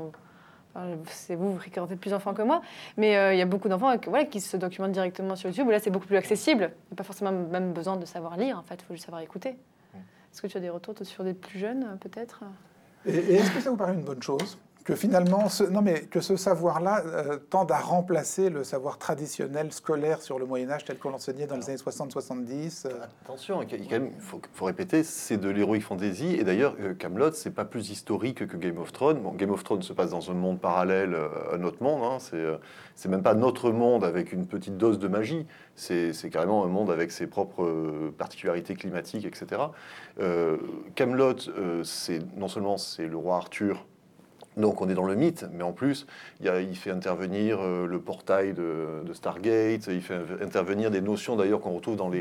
c'est vous fréquentez plus d'enfants que moi, mais il y a beaucoup d'enfants qui se documentent directement sur YouTube, où là c'est beaucoup plus accessible. Il n'y a pas forcément même besoin de savoir lire, en fait, il faut juste savoir écouter. Est-ce que tu as des retours sur des plus jeunes, peut-être? Et est-ce que ça vous paraît une bonne chose que finalement, que ce savoir-là tende à remplacer le savoir traditionnel scolaire sur le Moyen-Âge tel qu'on l'enseignait dans les années 60-70 Attention, il faut répéter, c'est de l'heroic fantasy. Et d'ailleurs, Kaamelott, c'est pas plus historique que Game of Thrones. Bon, Game of Thrones se passe dans un monde parallèle à notre monde. Hein. C'est même pas notre monde avec une petite dose de magie. C'est carrément un monde avec ses propres particularités climatiques, etc. Kaamelott, non seulement c'est le roi Arthur. Donc on est dans le mythe, mais en plus, il fait intervenir le portail de Stargate, il fait intervenir des notions d'ailleurs qu'on retrouve dans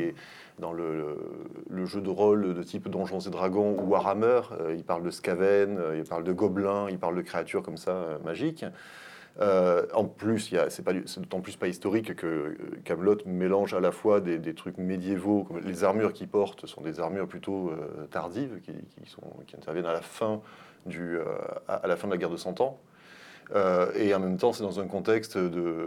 le jeu de rôle de type Donjons et Dragons ou Warhammer. Il parle de Skaven, il parle de gobelins, il parle de créatures comme ça, magiques. En plus, c'est d'autant plus pas historique que Kaamelott mélange à la fois des trucs médiévaux, comme les armures qu'il porte sont des armures plutôt tardives, qui interviennent à la fin à la fin de la guerre de 100 ans. Et en même temps, c'est dans un contexte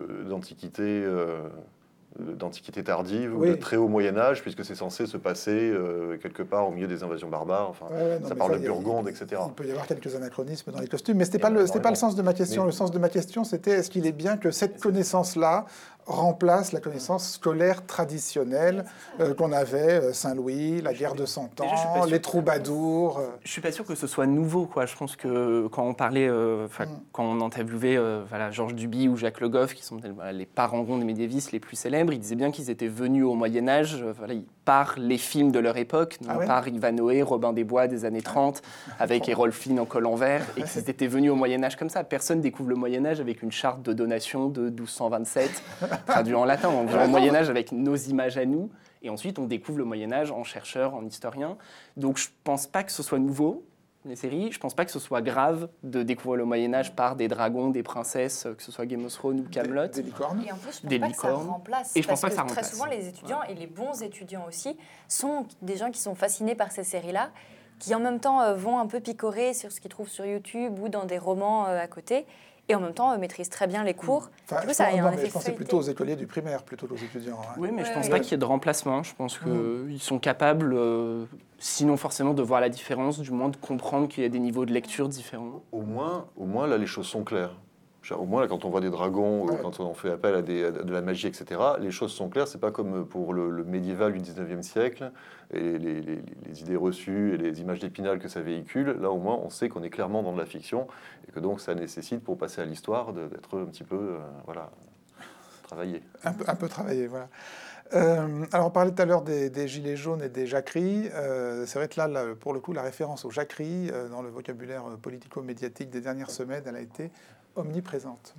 d'antiquité tardive, ou de très haut Moyen-Âge, puisque c'est censé se passer quelque part au milieu des invasions barbares. Enfin, ça parle de Burgonde, etc. Il peut y avoir quelques anachronismes dans les costumes, mais ce n'était pas le sens de ma question. Le sens de ma question, c'était est-ce qu'il est bien que cette connaissance-là remplace la connaissance scolaire traditionnelle qu'on avait, Saint-Louis, la guerre de 100 ans, les troubadours. Je suis pas sûr que ce soit nouveau, quoi. Je pense que quand on parlait, quand on interviewait Georges Duby ou Jacques Le Goff, qui sont les parangons des médiévistes les plus célèbres, ils disaient bien qu'ils étaient venus au Moyen-Âge par les films de leur époque, par Ivanhoé, Robin des Bois des années 30, avec Errol Flynn en col en vert, et qu'ils étaient venus au Moyen-Âge comme ça. Personne découvre le Moyen-Âge avec une charte de donation de 1227, traduit en latin. On vient au Moyen-Âge avec nos images à nous, et ensuite on découvre le Moyen-Âge en chercheur, en historien. Donc je pense pas que ce soit nouveau, les séries. Je pense pas que ce soit grave de découvrir le Moyen-Âge par des dragons, des princesses, que ce soit Game of Thrones ou Kaamelott. Des licornes. Et en plus, je pense pas que ça remplace. Et je pense pas que ça très remplace. souvent, les étudiants, et les bons étudiants aussi, sont des gens qui sont fascinés par ces séries-là, qui en même temps vont un peu picorer sur ce qu'ils trouvent sur YouTube ou dans des romans à côté, et en même temps maîtrisent très bien les cours. Enfin, du coup, ça a un effet je pensais plutôt aux écoliers du primaire plutôt qu'aux étudiants. Hein. Oui, mais je pense pas qu'il y ait de remplacement. Je pense qu'ils sont capables, sinon forcément de voir la différence, du moins de comprendre qu'il y a des niveaux de lecture différents. Au moins là, les choses sont claires. Au moins, là, quand on voit des dragons, quand on fait appel à de la magie, etc., les choses sont claires. C'est pas comme pour le médiéval du 19e siècle, et les idées reçues et les images d'Épinal que ça véhicule. Là, au moins, on sait qu'on est clairement dans de la fiction, et que donc ça nécessite, pour passer à l'histoire, d'être un petit peu, travaillé. Un peu travaillé, voilà. Alors, on parlait tout à l'heure des gilets jaunes et des jacqueries. C'est vrai que là, pour le coup, la référence aux jacqueries, dans le vocabulaire politico-médiatique des dernières semaines, elle a été omniprésente.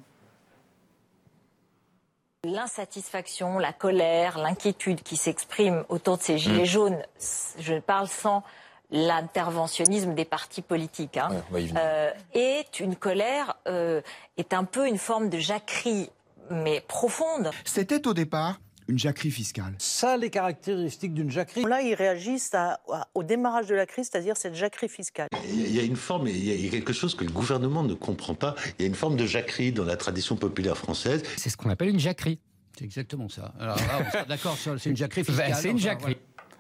L'insatisfaction, la colère, l'inquiétude qui s'expriment autour de ces gilets jaunes, je parle sans l'interventionnisme des partis politiques, est une colère, est un peu une forme de jacquerie, mais profonde. C'était au départ une jacquerie fiscale. Ça, les caractéristiques d'une jacquerie. Là, ils réagissent au démarrage de la crise, c'est-à-dire cette jacquerie fiscale. Il y a une forme, il y a quelque chose que le gouvernement ne comprend pas. Il y a une forme de jacquerie dans la tradition populaire française. C'est ce qu'on appelle une jacquerie. C'est exactement ça. Alors là, on sera d'accord, c'est une jacquerie fiscale. C'est une jacquerie.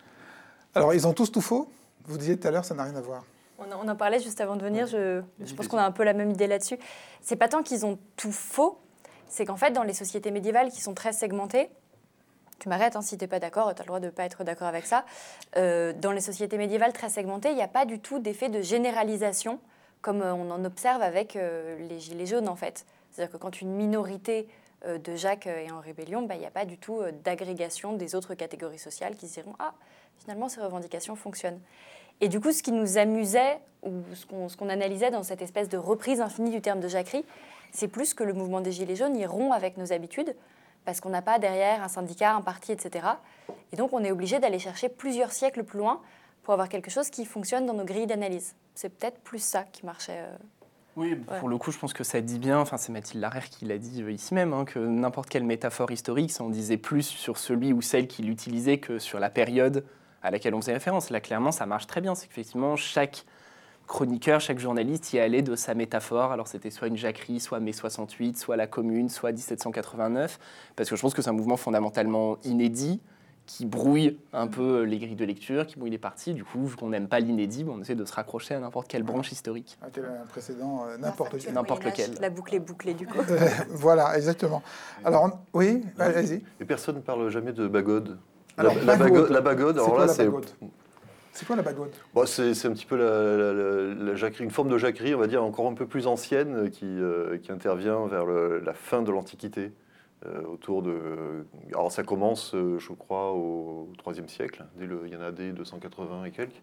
Alors, ils ont tous tout faux. Vous disiez tout à l'heure, ça n'a rien à voir. On en parlait juste avant de venir. Je pense qu'on a un peu la même idée là-dessus. C'est pas tant qu'ils ont tout faux, c'est qu'en fait, dans les sociétés médiévales qui sont très segmentées, tu m'arrêtes si tu n'es pas d'accord, tu as le droit de ne pas être d'accord avec ça. Dans les sociétés médiévales très segmentées, il n'y a pas du tout d'effet de généralisation, comme on en observe avec les gilets jaunes, en fait. C'est-à-dire que quand une minorité de Jacques est en rébellion, il n'y a pas du tout d'agrégation des autres catégories sociales qui se diront « Ah, finalement, ces revendications fonctionnent ». Et du coup, ce qui nous amusait, ou ce qu'on analysait dans cette espèce de reprise infinie du terme de jacquerie, c'est plus que le mouvement des gilets jaunes, il rompt avec nos habitudes, parce qu'on n'a pas derrière un syndicat, un parti, etc. Et donc, on est obligé d'aller chercher plusieurs siècles plus loin pour avoir quelque chose qui fonctionne dans nos grilles d'analyse. C'est peut-être plus ça qui marchait. Oui, pour le coup, je pense que ça dit bien, c'est Mathilde Larère qui l'a dit ici même, que n'importe quelle métaphore historique, ça en disait plus sur celui ou celle qui l'utilisait que sur la période à laquelle on faisait référence. Là, clairement, ça marche très bien. C'est qu'effectivement, chaque chroniqueur, chaque journaliste y allait de sa métaphore. Alors c'était soit une jacquerie, soit mai 68, soit la Commune, soit 1789. Parce que je pense que c'est un mouvement fondamentalement inédit qui brouille un peu les grilles de lecture, qui brouille les parties. Du coup, vu qu'on n'aime pas l'inédit, on essaie de se raccrocher à n'importe quelle branche historique. Un précédent, n'importe lequel. La boucle est bouclée, du coup. Voilà, exactement. Alors, oui, allez-y. Et personne ne parle jamais de bagode. Alors, la bagode, alors là, c'est... C'est quoi la bagode ? C'est un petit peu la jacquerie, une forme de jacquerie, on va dire, encore un peu plus ancienne, qui intervient vers la fin de l'Antiquité. Autour de... Alors ça commence, je crois, au IIIe siècle, il y en a dès 280 et quelques,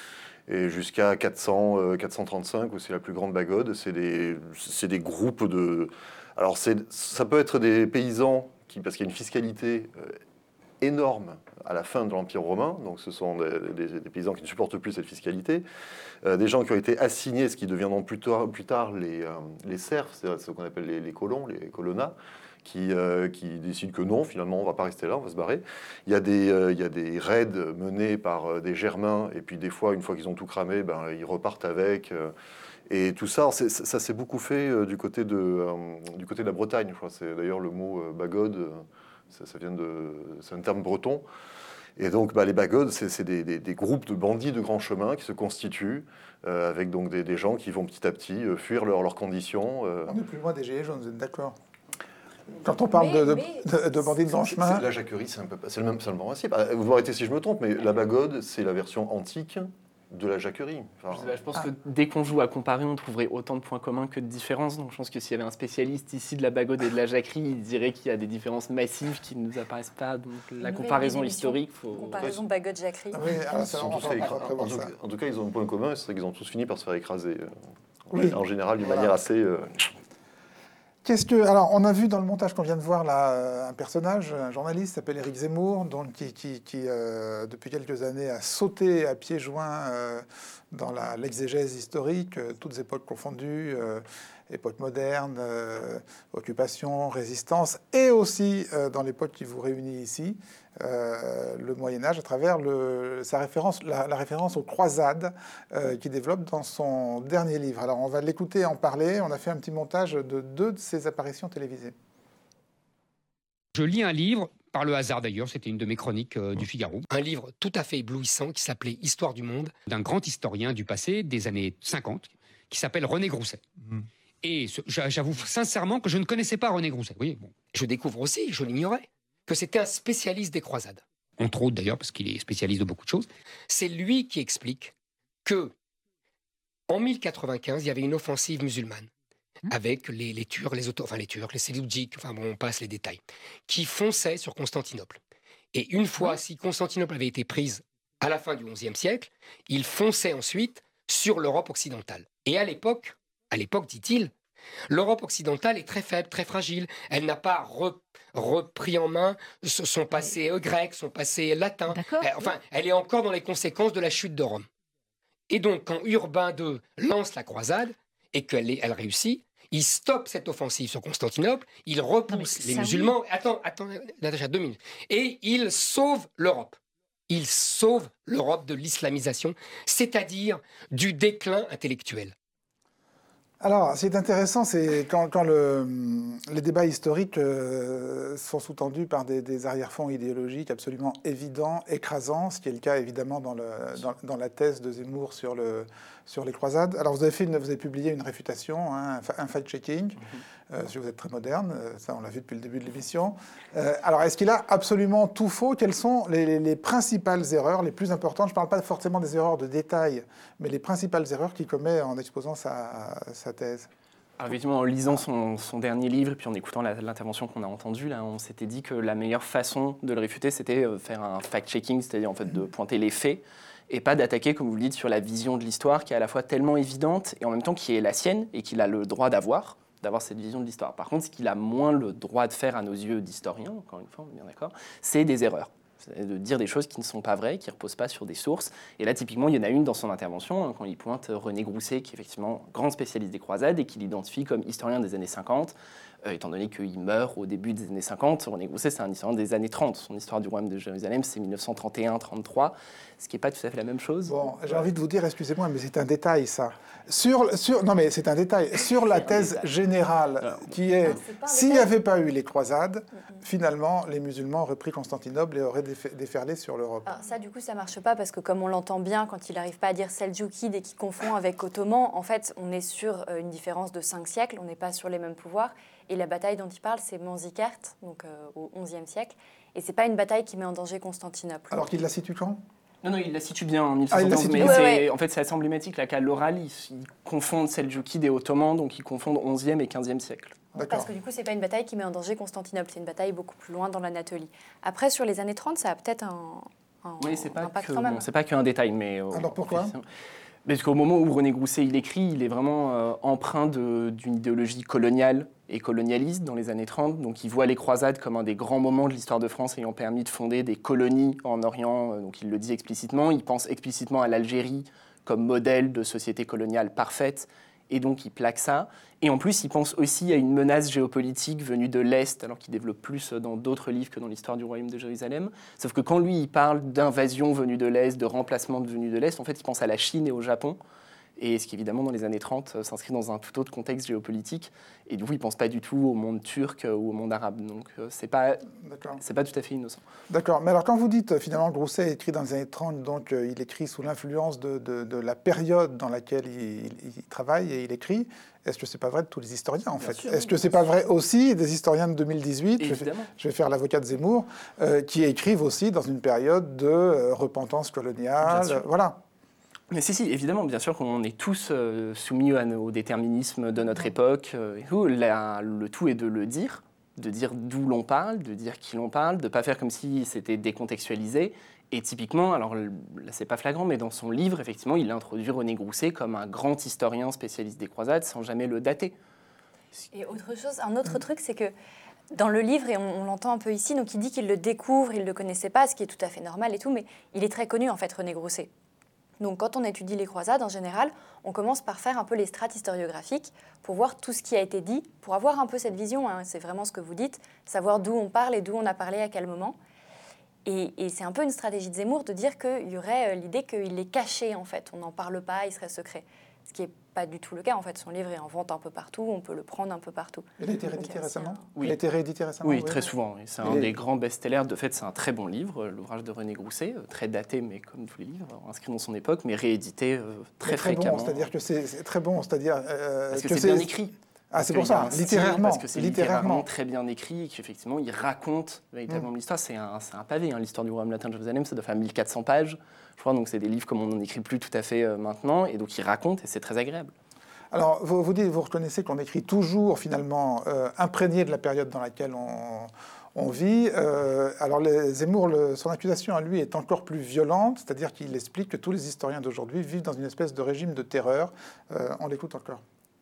et jusqu'à 435, où c'est la plus grande bagode. C'est des groupes de... Alors ça peut être des paysans, parce qu'il y a une fiscalité énorme à la fin de l'Empire romain. Donc ce sont des paysans qui ne supportent plus cette fiscalité. Des gens qui ont été assignés, ce qui deviendront plus tard les serfs, c'est ce qu'on appelle les colons, les colonna, qui décident que non, finalement, on ne va pas rester là, on va se barrer. Il y a des raids menés par des Germains, et puis des fois, une fois qu'ils ont tout cramé, ils repartent avec. Et tout ça, ça s'est beaucoup fait du côté de la Bretagne. Je crois. C'est d'ailleurs le mot bagode, ça vient c'est un terme breton. Et donc, les bagodes, c'est des groupes de bandits de grand chemin qui se constituent avec donc des gens qui vont petit à petit fuir leurs conditions. On est plus loin des gilets jaunes, vous êtes d'accord? Quand on parle de bandits de grand chemin... La jacquerie, c'est le même principe. Vous m'arrêtez si je me trompe, mais la bagode, c'est la version antique de la jacquerie. Enfin, je pense que dès qu'on joue à comparer, on trouverait autant de points communs que de différences. Donc je pense que s'il y avait un spécialiste ici de la bagode et de la jacquerie, il dirait qu'il y a des différences massives qui ne nous apparaissent pas. Donc la comparaison historique... Comparaison bagode-jacquerie. En tout cas, ils ont un point commun, c'est qu'ils ont tous fini par se faire écraser. En général, d'une manière assez... Alors, on a vu dans le montage qu'on vient de voir là un personnage, un journaliste qui s'appelle Éric Zemmour, donc, qui depuis quelques années a sauté à pieds joints dans l'exégèse historique, toutes époques confondues, époque moderne, occupation, résistance, et aussi dans l'époque qui vous réunit ici, le Moyen-Âge, à travers la référence aux croisades qu'il développe dans son dernier livre. Alors on va l'écouter et en parler. On a fait un petit montage de 2 de ses apparitions télévisées. Je lis un livre, par le hasard d'ailleurs, c'était une de mes chroniques du Figaro. Un livre tout à fait éblouissant qui s'appelait « Histoire du monde » d'un grand historien du passé, des années 50, qui s'appelle René Grousset. Et j'avoue sincèrement que je ne connaissais pas René Grousset. Oui, bon. Je découvre aussi, je l'ignorais, que c'était un spécialiste des croisades. Entre autres d'ailleurs, parce qu'il est spécialiste de beaucoup de choses. C'est lui qui explique que en 1095, il y avait une offensive musulmane avec les Turcs, les Séloudjiks, on passe les détails, qui fonçaient sur Constantinople. Et une fois, si Constantinople avait été prise à la fin du XIe siècle, ils fonçaient ensuite sur l'Europe occidentale. Et à l'époque, dit-il, l'Europe occidentale est très faible, très fragile. Elle n'a pas repris en main son passé grec, son passé latin. Elle est encore dans les conséquences de la chute de Rome. Et donc, quand Urbain II lance la croisade et qu'elle réussit, il stoppe cette offensive sur Constantinople, il repousse les musulmans. Attends, Natacha, 2 minutes. Et il sauve l'Europe. Il sauve l'Europe de l'islamisation, c'est-à-dire du déclin intellectuel. Alors, ce qui est intéressant, c'est quand les débats historiques sont sous-tendus par des arrière-fonds idéologiques absolument évidents, écrasants, ce qui est le cas évidemment dans la thèse de Zemmour sur les croisades. Alors, vous avez publié une réfutation, un fact-checking, si vous êtes très moderne, ça on l'a vu depuis le début de l'émission. Alors, est-ce qu'il a absolument tout faux? Quelles sont les principales erreurs, les plus importantes? Je ne parle pas forcément des erreurs de détail, mais les principales erreurs qu'il commet en exposant sa thèse. Alors, effectivement, en lisant son dernier livre et puis en écoutant l'intervention qu'on a entendue, là, on s'était dit que la meilleure façon de le réfuter, c'était faire un fact-checking, c'est-à-dire en fait de pointer les faits et pas d'attaquer, comme vous le dites, sur la vision de l'histoire qui est à la fois tellement évidente et en même temps qui est la sienne et qu'il a le droit d'avoir cette vision de l'histoire. Par contre, ce qu'il a moins le droit de faire à nos yeux d'historiens, encore une fois, on est bien d'accord, c'est des erreurs. C'est de dire des choses qui ne sont pas vraies, qui ne reposent pas sur des sources. Et là, typiquement, il y en a une dans son intervention, quand il pointe René Grousset, qui est effectivement grand spécialiste des croisades et qui l'identifie comme historien des années 50, étant donné qu'il meurt au début des années 50. René Grousset, c'est un historien des années 30. Son histoire du royaume de Jérusalem, c'est 1931-33, ce qui n'est pas tout à fait la même chose. Bon, j'ai envie de vous dire, excusez-moi, mais c'est un détail, ça. Non, mais c'est un détail. Sur la thèse générale, qui est, s'il n'y avait pas eu les croisades, finalement, les musulmans auraient pris Constantinople et auraient déferlé sur l'Europe. Alors ça, du coup, ça ne marche pas, parce que comme on l'entend bien, quand il n'arrive pas à dire Seldjoukide et qu'il confond avec Ottoman, en fait, on est sur une différence de 5 siècles, on n'est pas sur les mêmes pouvoirs. Et la bataille dont il parle, c'est Manzikert, donc au XIe siècle. Et ce n'est pas une bataille qui met en danger Constantinople. Alors qu'il la situe quand ? Non, il la situe bien en 1511, mais en fait, c'est assez emblématique. Là, qu'à l'oral, ils confondent Seldjoukide et Ottoman, donc ils confondent 11e et 15e siècle. Parce que du coup, ce n'est pas une bataille qui met en danger Constantinople, c'est une bataille beaucoup plus loin dans l'Anatolie. Après, sur les années 30, ça a peut-être un oui, c'est pas impact que, quand même. c'est pas qu'un détail, mais... Alors pourquoi ? Parce qu'au moment où René Grousset il écrit, il est vraiment empreint d'une idéologie coloniale et colonialiste dans les années 30. Donc il voit les croisades comme un des grands moments de l'histoire de France ayant permis de fonder des colonies en Orient. Donc il le dit explicitement. Il pense explicitement à l'Algérie comme modèle de société coloniale parfaite. Et donc il plaque ça. Et en plus, il pense aussi à une menace géopolitique venue de l'Est, alors qu'il développe plus dans d'autres livres que dans l'histoire du royaume de Jérusalem. Sauf que quand lui, il parle d'invasion venue de l'Est, de remplacement venue de l'Est, en fait, il pense à la Chine et au Japon. Et ce qui, évidemment, dans les années 30, s'inscrit dans un tout autre contexte géopolitique. Et du coup, il ne pense pas du tout au monde turc ou au monde arabe. Donc, c'est pas tout à fait innocent. D'accord. Mais alors, quand vous dites, finalement, Grousset écrit dans les années 30, donc il écrit sous l'influence de la période dans laquelle il travaille et il écrit, est-ce que ce n'est pas vrai de tous les historiens, en fait? Est-ce que ce n'est pas vrai aussi des historiens de 2018? Je vais faire l'avocat de Zemmour, qui écrivent aussi dans une période de repentance coloniale. Voilà. Mais si, évidemment, bien sûr qu'on est tous soumis au déterminisme de notre époque. Et tout. Le tout est de le dire, de dire d'où l'on parle, de dire qui l'on parle, de ne pas faire comme si c'était décontextualisé. Et typiquement, alors là, c'est pas flagrant, mais dans son livre, effectivement, il introduit René Grousset comme un grand historien spécialiste des croisades sans jamais le dater. Et un autre truc, c'est que dans le livre, et on l'entend un peu ici, donc il dit qu'il le découvre, il ne le connaissait pas, ce qui est tout à fait normal et tout, mais il est très connu, en fait, René Grousset. Donc quand on étudie les croisades, en général, on commence par faire un peu les strates historiographiques pour voir tout ce qui a été dit, pour avoir un peu cette vision, hein, c'est vraiment ce que vous dites, savoir d'où on parle et d'où on a parlé à quel moment. Et c'est un peu une stratégie de Zemmour de dire qu'il y aurait l'idée qu'il est caché, en fait, on n'en parle pas, il serait secret. Ce qui n'est pas du tout le cas, en fait. Son livre est en vente un peu partout, on peut le prendre un peu partout. Il a été réédité récemment? Oui. Il a été réédité récemment? Oui, très souvent. C'est un des grands best-sellers. De fait, c'est un très bon livre, l'ouvrage de René Grousset, très daté, mais comme tous les livres, inscrit dans son époque, mais réédité très fréquemment. Bon, c'est-à-dire que c'est très bon, c'est-à-dire parce que c'est bien écrit. Ah, c'est pour ça, littérairement. Parce que c'est littérairement très bien écrit et qu'effectivement, il raconte véritablement l'histoire. C'est un pavé, hein, l'histoire du royaume latin de Jérusalem, ça doit faire 1400 pages, je crois, donc c'est des livres comme on n'en écrit plus tout à fait maintenant, et donc il raconte, et c'est très agréable. Alors, vous reconnaissez qu'on écrit toujours, finalement, imprégné de la période dans laquelle on vit. Alors, Zemmour, son accusation à lui est encore plus violente, c'est-à-dire qu'il explique que tous les historiens d'aujourd'hui vivent dans une espèce de régime de terreur. On l'écoute encore.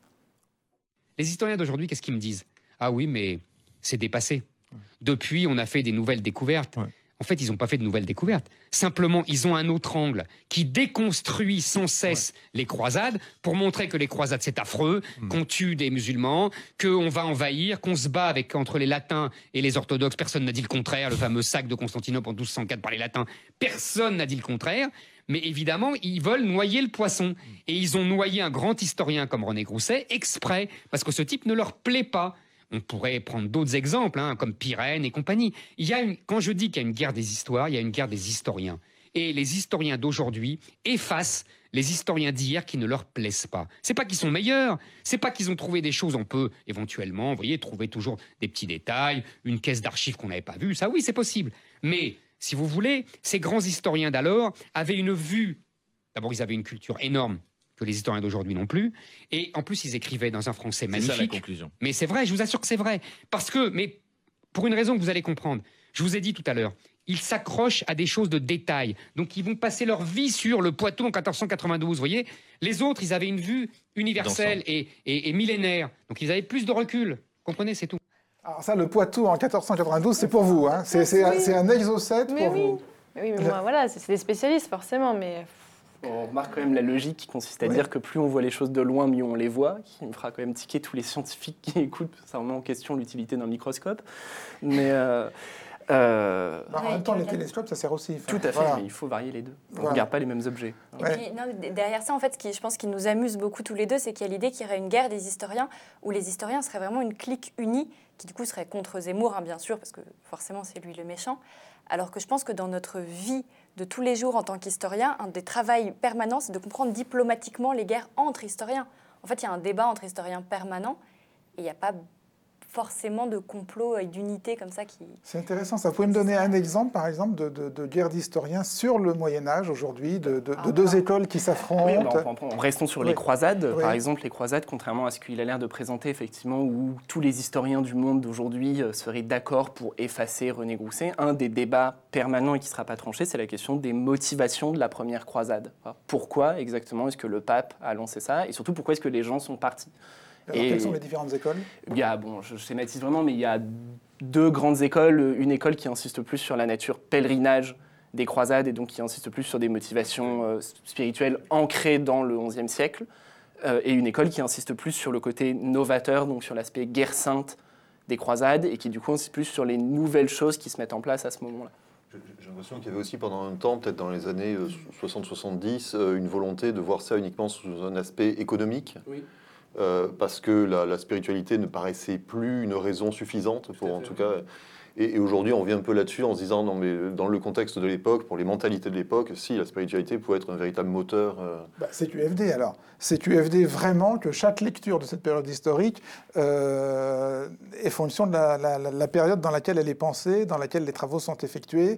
Les historiens d'aujourd'hui, qu'est-ce qu'ils me disent? Ah oui, mais c'est dépassé. Depuis, on a fait des nouvelles découvertes. Ouais. En fait, ils n'ont pas fait de nouvelles découvertes. Simplement, ils ont un autre angle qui déconstruit sans cesse les croisades pour montrer que les croisades, c'est affreux, qu'on tue des musulmans, qu'on va envahir, qu'on se bat entre les latins et les orthodoxes. Personne n'a dit le contraire. Le fameux sac de Constantinople en 1204 par les latins, personne n'a dit le contraire. Mais évidemment, ils veulent noyer le poisson. Et ils ont noyé un grand historien comme René Grousset exprès, parce que ce type ne leur plaît pas. On pourrait prendre d'autres exemples, hein, comme Pirenne et compagnie. Quand je dis qu'il y a une guerre des histoires, il y a une guerre des historiens. Et les historiens d'aujourd'hui effacent les historiens d'hier qui ne leur plaisent pas. C'est pas qu'ils sont meilleurs, c'est pas qu'ils ont trouvé des choses, on peut éventuellement, vous voyez, trouver toujours des petits détails, une caisse d'archives qu'on n'avait pas vue, ça oui, c'est possible. Mais si vous voulez, ces grands historiens d'alors avaient une vue. D'abord, ils avaient une culture énorme que les historiens d'aujourd'hui non plus. Et en plus, ils écrivaient dans un français magnifique. C'est ça la conclusion. Mais c'est vrai, je vous assure que c'est vrai. Mais pour une raison que vous allez comprendre, je vous ai dit tout à l'heure, ils s'accrochent à des choses de détail. Donc, ils vont passer leur vie sur le Poitou en 1492, vous voyez. Les autres, ils avaient une vue universelle et millénaire. Donc, ils avaient plus de recul. Comprenez, c'est tout. Alors ça, le Poitou en 1492, c'est pour vous, hein. C'est un exocète pour vous. Oui, mais moi, voilà, c'est des spécialistes, forcément, mais... On remarque quand même la logique qui consiste à dire que plus on voit les choses de loin, mieux on les voit, qui me fera quand même tiquer tous les scientifiques qui écoutent. Ça remet en question l'utilité d'un microscope. Mais... en même temps, les télescopes, ça sert aussi. Tout à fait, mais il faut varier les deux. On ne regarde pas les mêmes objets. Et puis, derrière ça, en fait, je pense qu'il nous amuse beaucoup tous les deux, c'est qu'il y a l'idée qu'il y aurait une guerre des historiens, où les historiens seraient vraiment une clique unie, qui du coup serait contre Zemmour, hein, bien sûr, parce que forcément c'est lui le méchant. Alors que je pense que dans notre vie de tous les jours en tant qu'historien, un des travaux permanents, c'est de comprendre diplomatiquement les guerres entre historiens. En fait, il y a un débat entre historiens permanent, et il n'y a pas forcément de complot et d'unité comme ça qui... C'est intéressant. Ça, vous pouvez me donner un exemple, par exemple, de guerre d'historiens sur le Moyen-Âge aujourd'hui, de deux écoles qui s'affrontent? Oui, restons sur les croisades. Par exemple, les croisades, contrairement à ce qu'il a l'air de présenter, effectivement, où tous les historiens du monde d'aujourd'hui seraient d'accord pour effacer René Grousset, un des débats permanents et qui ne sera pas tranché, c'est la question des motivations de la première croisade. Alors, pourquoi exactement est-ce que le pape a lancé ça? Et surtout, pourquoi est-ce que les gens sont partis? Alors, quelles sont les différentes écoles? Il y a, je schématise vraiment, mais il y a deux grandes écoles. Une école qui insiste plus sur la nature pèlerinage des croisades et donc qui insiste plus sur des motivations spirituelles ancrées dans le XIe siècle. Et une école qui insiste plus sur le côté novateur, donc sur l'aspect guerre sainte des croisades et qui du coup insiste plus sur les nouvelles choses qui se mettent en place à ce moment-là. J'ai l'impression qu'il y avait aussi pendant un temps, peut-être dans les années 60-70, une volonté de voir ça uniquement sous un aspect économique. Oui. Parce que la spiritualité ne paraissait plus une raison suffisante pour, en tout cas. Et aujourd'hui, on vient un peu là-dessus en se disant, non, mais dans le contexte de l'époque, pour les mentalités de l'époque, si, la spiritualité pouvait être un véritable moteur. CQFD, alors. CQFD, vraiment, que chaque lecture de cette période historique est fonction de la période dans laquelle elle est pensée, dans laquelle les travaux sont effectués.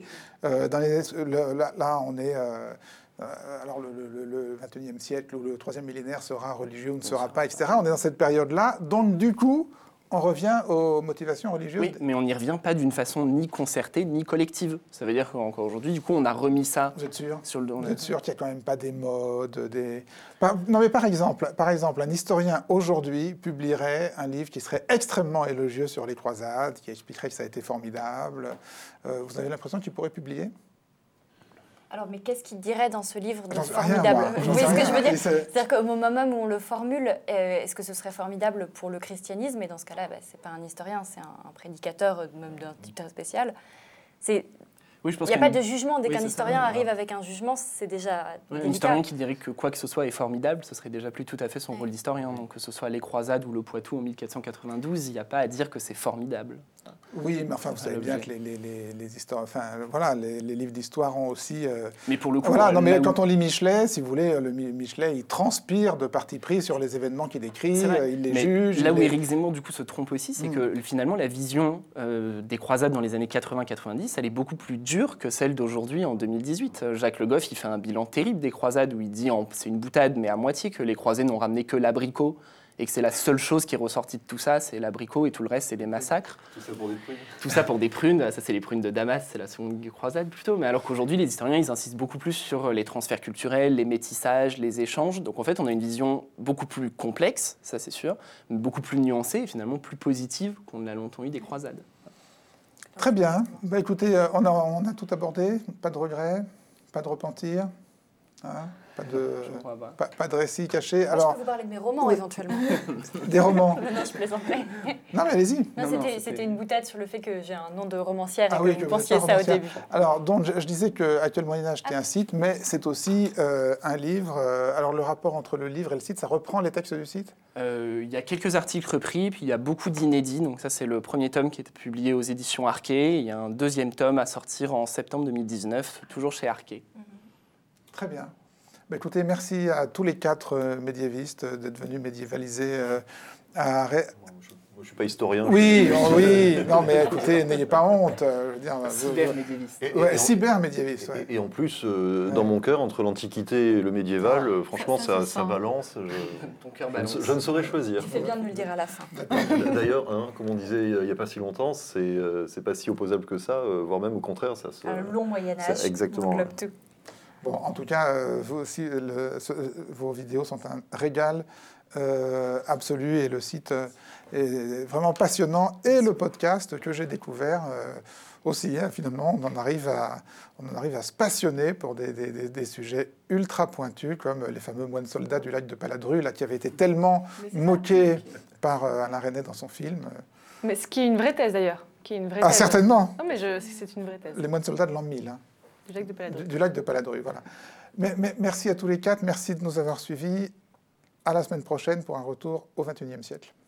Là, on est... alors le 21e siècle ou le 3e millénaire sera religieux ou ne sera pas, etc. On est dans cette période-là. Donc, du coup, on revient aux motivations religieuses. Oui, mais on n'y revient pas d'une façon ni concertée ni collective. Ça veut dire qu'encore aujourd'hui, du coup, on a remis ça. Vous êtes sûr? Sur le dos. Vous êtes sûr qu'il n'y a quand même pas des modes, Non, mais par exemple, un historien aujourd'hui publierait un livre qui serait extrêmement élogieux sur les croisades, qui expliquerait que ça a été formidable. Vous avez l'impression qu'il pourrait publier? Alors, mais qu'est-ce qu'il dirait dans ce livre de formidable? Vous voyez ce que je veux dire? C'est-à-dire qu'au moment même où on le formule, est-ce que ce serait formidable pour le christianisme? Et dans ce cas-là, c'est pas un historien, c'est un prédicateur, même d'un type très spécial. Oui, il n'y a pas de jugement. Dès qu'un historien arrive avec un jugement, c'est déjà délicat. Un historien qui dirait que quoi que ce soit est formidable, ce serait déjà plus tout à fait son rôle d'historien. Donc que ce soit les croisades ou le Poitou en 1492, il n'y a pas à dire que c'est formidable. Oui, mais enfin, vous savez bien que les histoires, les livres d'histoire ont aussi... Mais pour le coup... Voilà, non, mais quand on lit Michelet, si vous voulez, Michelet, il transpire de parti pris sur les événements qu'il décrit, il les juge... Là où Éric Zemmour, du coup, se trompe aussi, c'est que finalement, la vision des croisades dans les années 80-90, elle est beaucoup plus dure que celle d'aujourd'hui en 2018. Jacques Le Goff, il fait un bilan terrible des croisades où il dit, c'est une boutade, mais à moitié, que les croisés n'ont ramené que l'abricot et que c'est la seule chose qui est ressortie de tout ça, c'est l'abricot et tout le reste, c'est des massacres. Tout ça pour des prunes. Tout ça pour des prunes, ça c'est les prunes de Damas, c'est la seconde croisade plutôt. Mais alors qu'aujourd'hui, les historiens, ils insistent beaucoup plus sur les transferts culturels, les métissages, les échanges. Donc en fait, on a une vision beaucoup plus complexe, ça c'est sûr, mais beaucoup plus nuancée et finalement plus positive qu'on ne l'a longtemps eu des croisades. Très bien. Écoutez, on a tout abordé, pas de regrets, pas de repentir. Hein, pas de récit caché. Alors, je peux vous parler de mes romans, éventuellement. Des romans? Non, je plaisantais. Non, mais allez-y. C'était une boutade sur le fait que j'ai un nom de romancière et que vous pensiez ça au début. Alors, donc, je disais que Actuel Moyen-Âge, c'était un site, mais c'est aussi un livre. Alors, le rapport entre le livre et le site, ça reprend les textes du site? Il y a quelques articles repris, puis il y a beaucoup d'inédits. Donc ça, c'est le premier tome qui a été publié aux éditions Arquet. Il y a un deuxième tome à sortir en septembre 2019, toujours chez Arquet. Très bien. Bah, écoutez, merci à tous les 4 médiévistes d'être venus médiévaliser à... Je ne suis pas historien. Oui, oui. Non, mais écoutez, n'ayez pas honte. Cybermédiéviste. Cybermédiéviste. Et en plus, dans mon cœur, entre l'Antiquité et le médiéval, franchement, ça balance. Ton cœur balance. Je ne saurais choisir. Tu fais bien de me le dire à la fin. D'ailleurs, comme on disait il n'y a pas si longtemps, c'est pas si opposable que ça, voire même au contraire. Un long Moyen-Âge. Exactement. Bon, en tout cas, vous aussi, vos vidéos sont un régal absolu et le site est vraiment passionnant et le podcast que j'ai découvert aussi. Hein, finalement, on en arrive à se passionner pour des sujets ultra pointus comme les fameux moines soldats du lac de Paladru, là, qui avaient été tellement moqués par Alain Resnais dans son film. Mais ce qui est une vraie thèse d'ailleurs. Ah, certainement. Non, mais c'est une vraie thèse. Les moines soldats de l'an 1000. Hein. Du lac de Paladru. Du lac de Paladru, voilà. Mais merci à tous les 4, merci de nous avoir suivis. À la semaine prochaine pour un retour au XXIe siècle.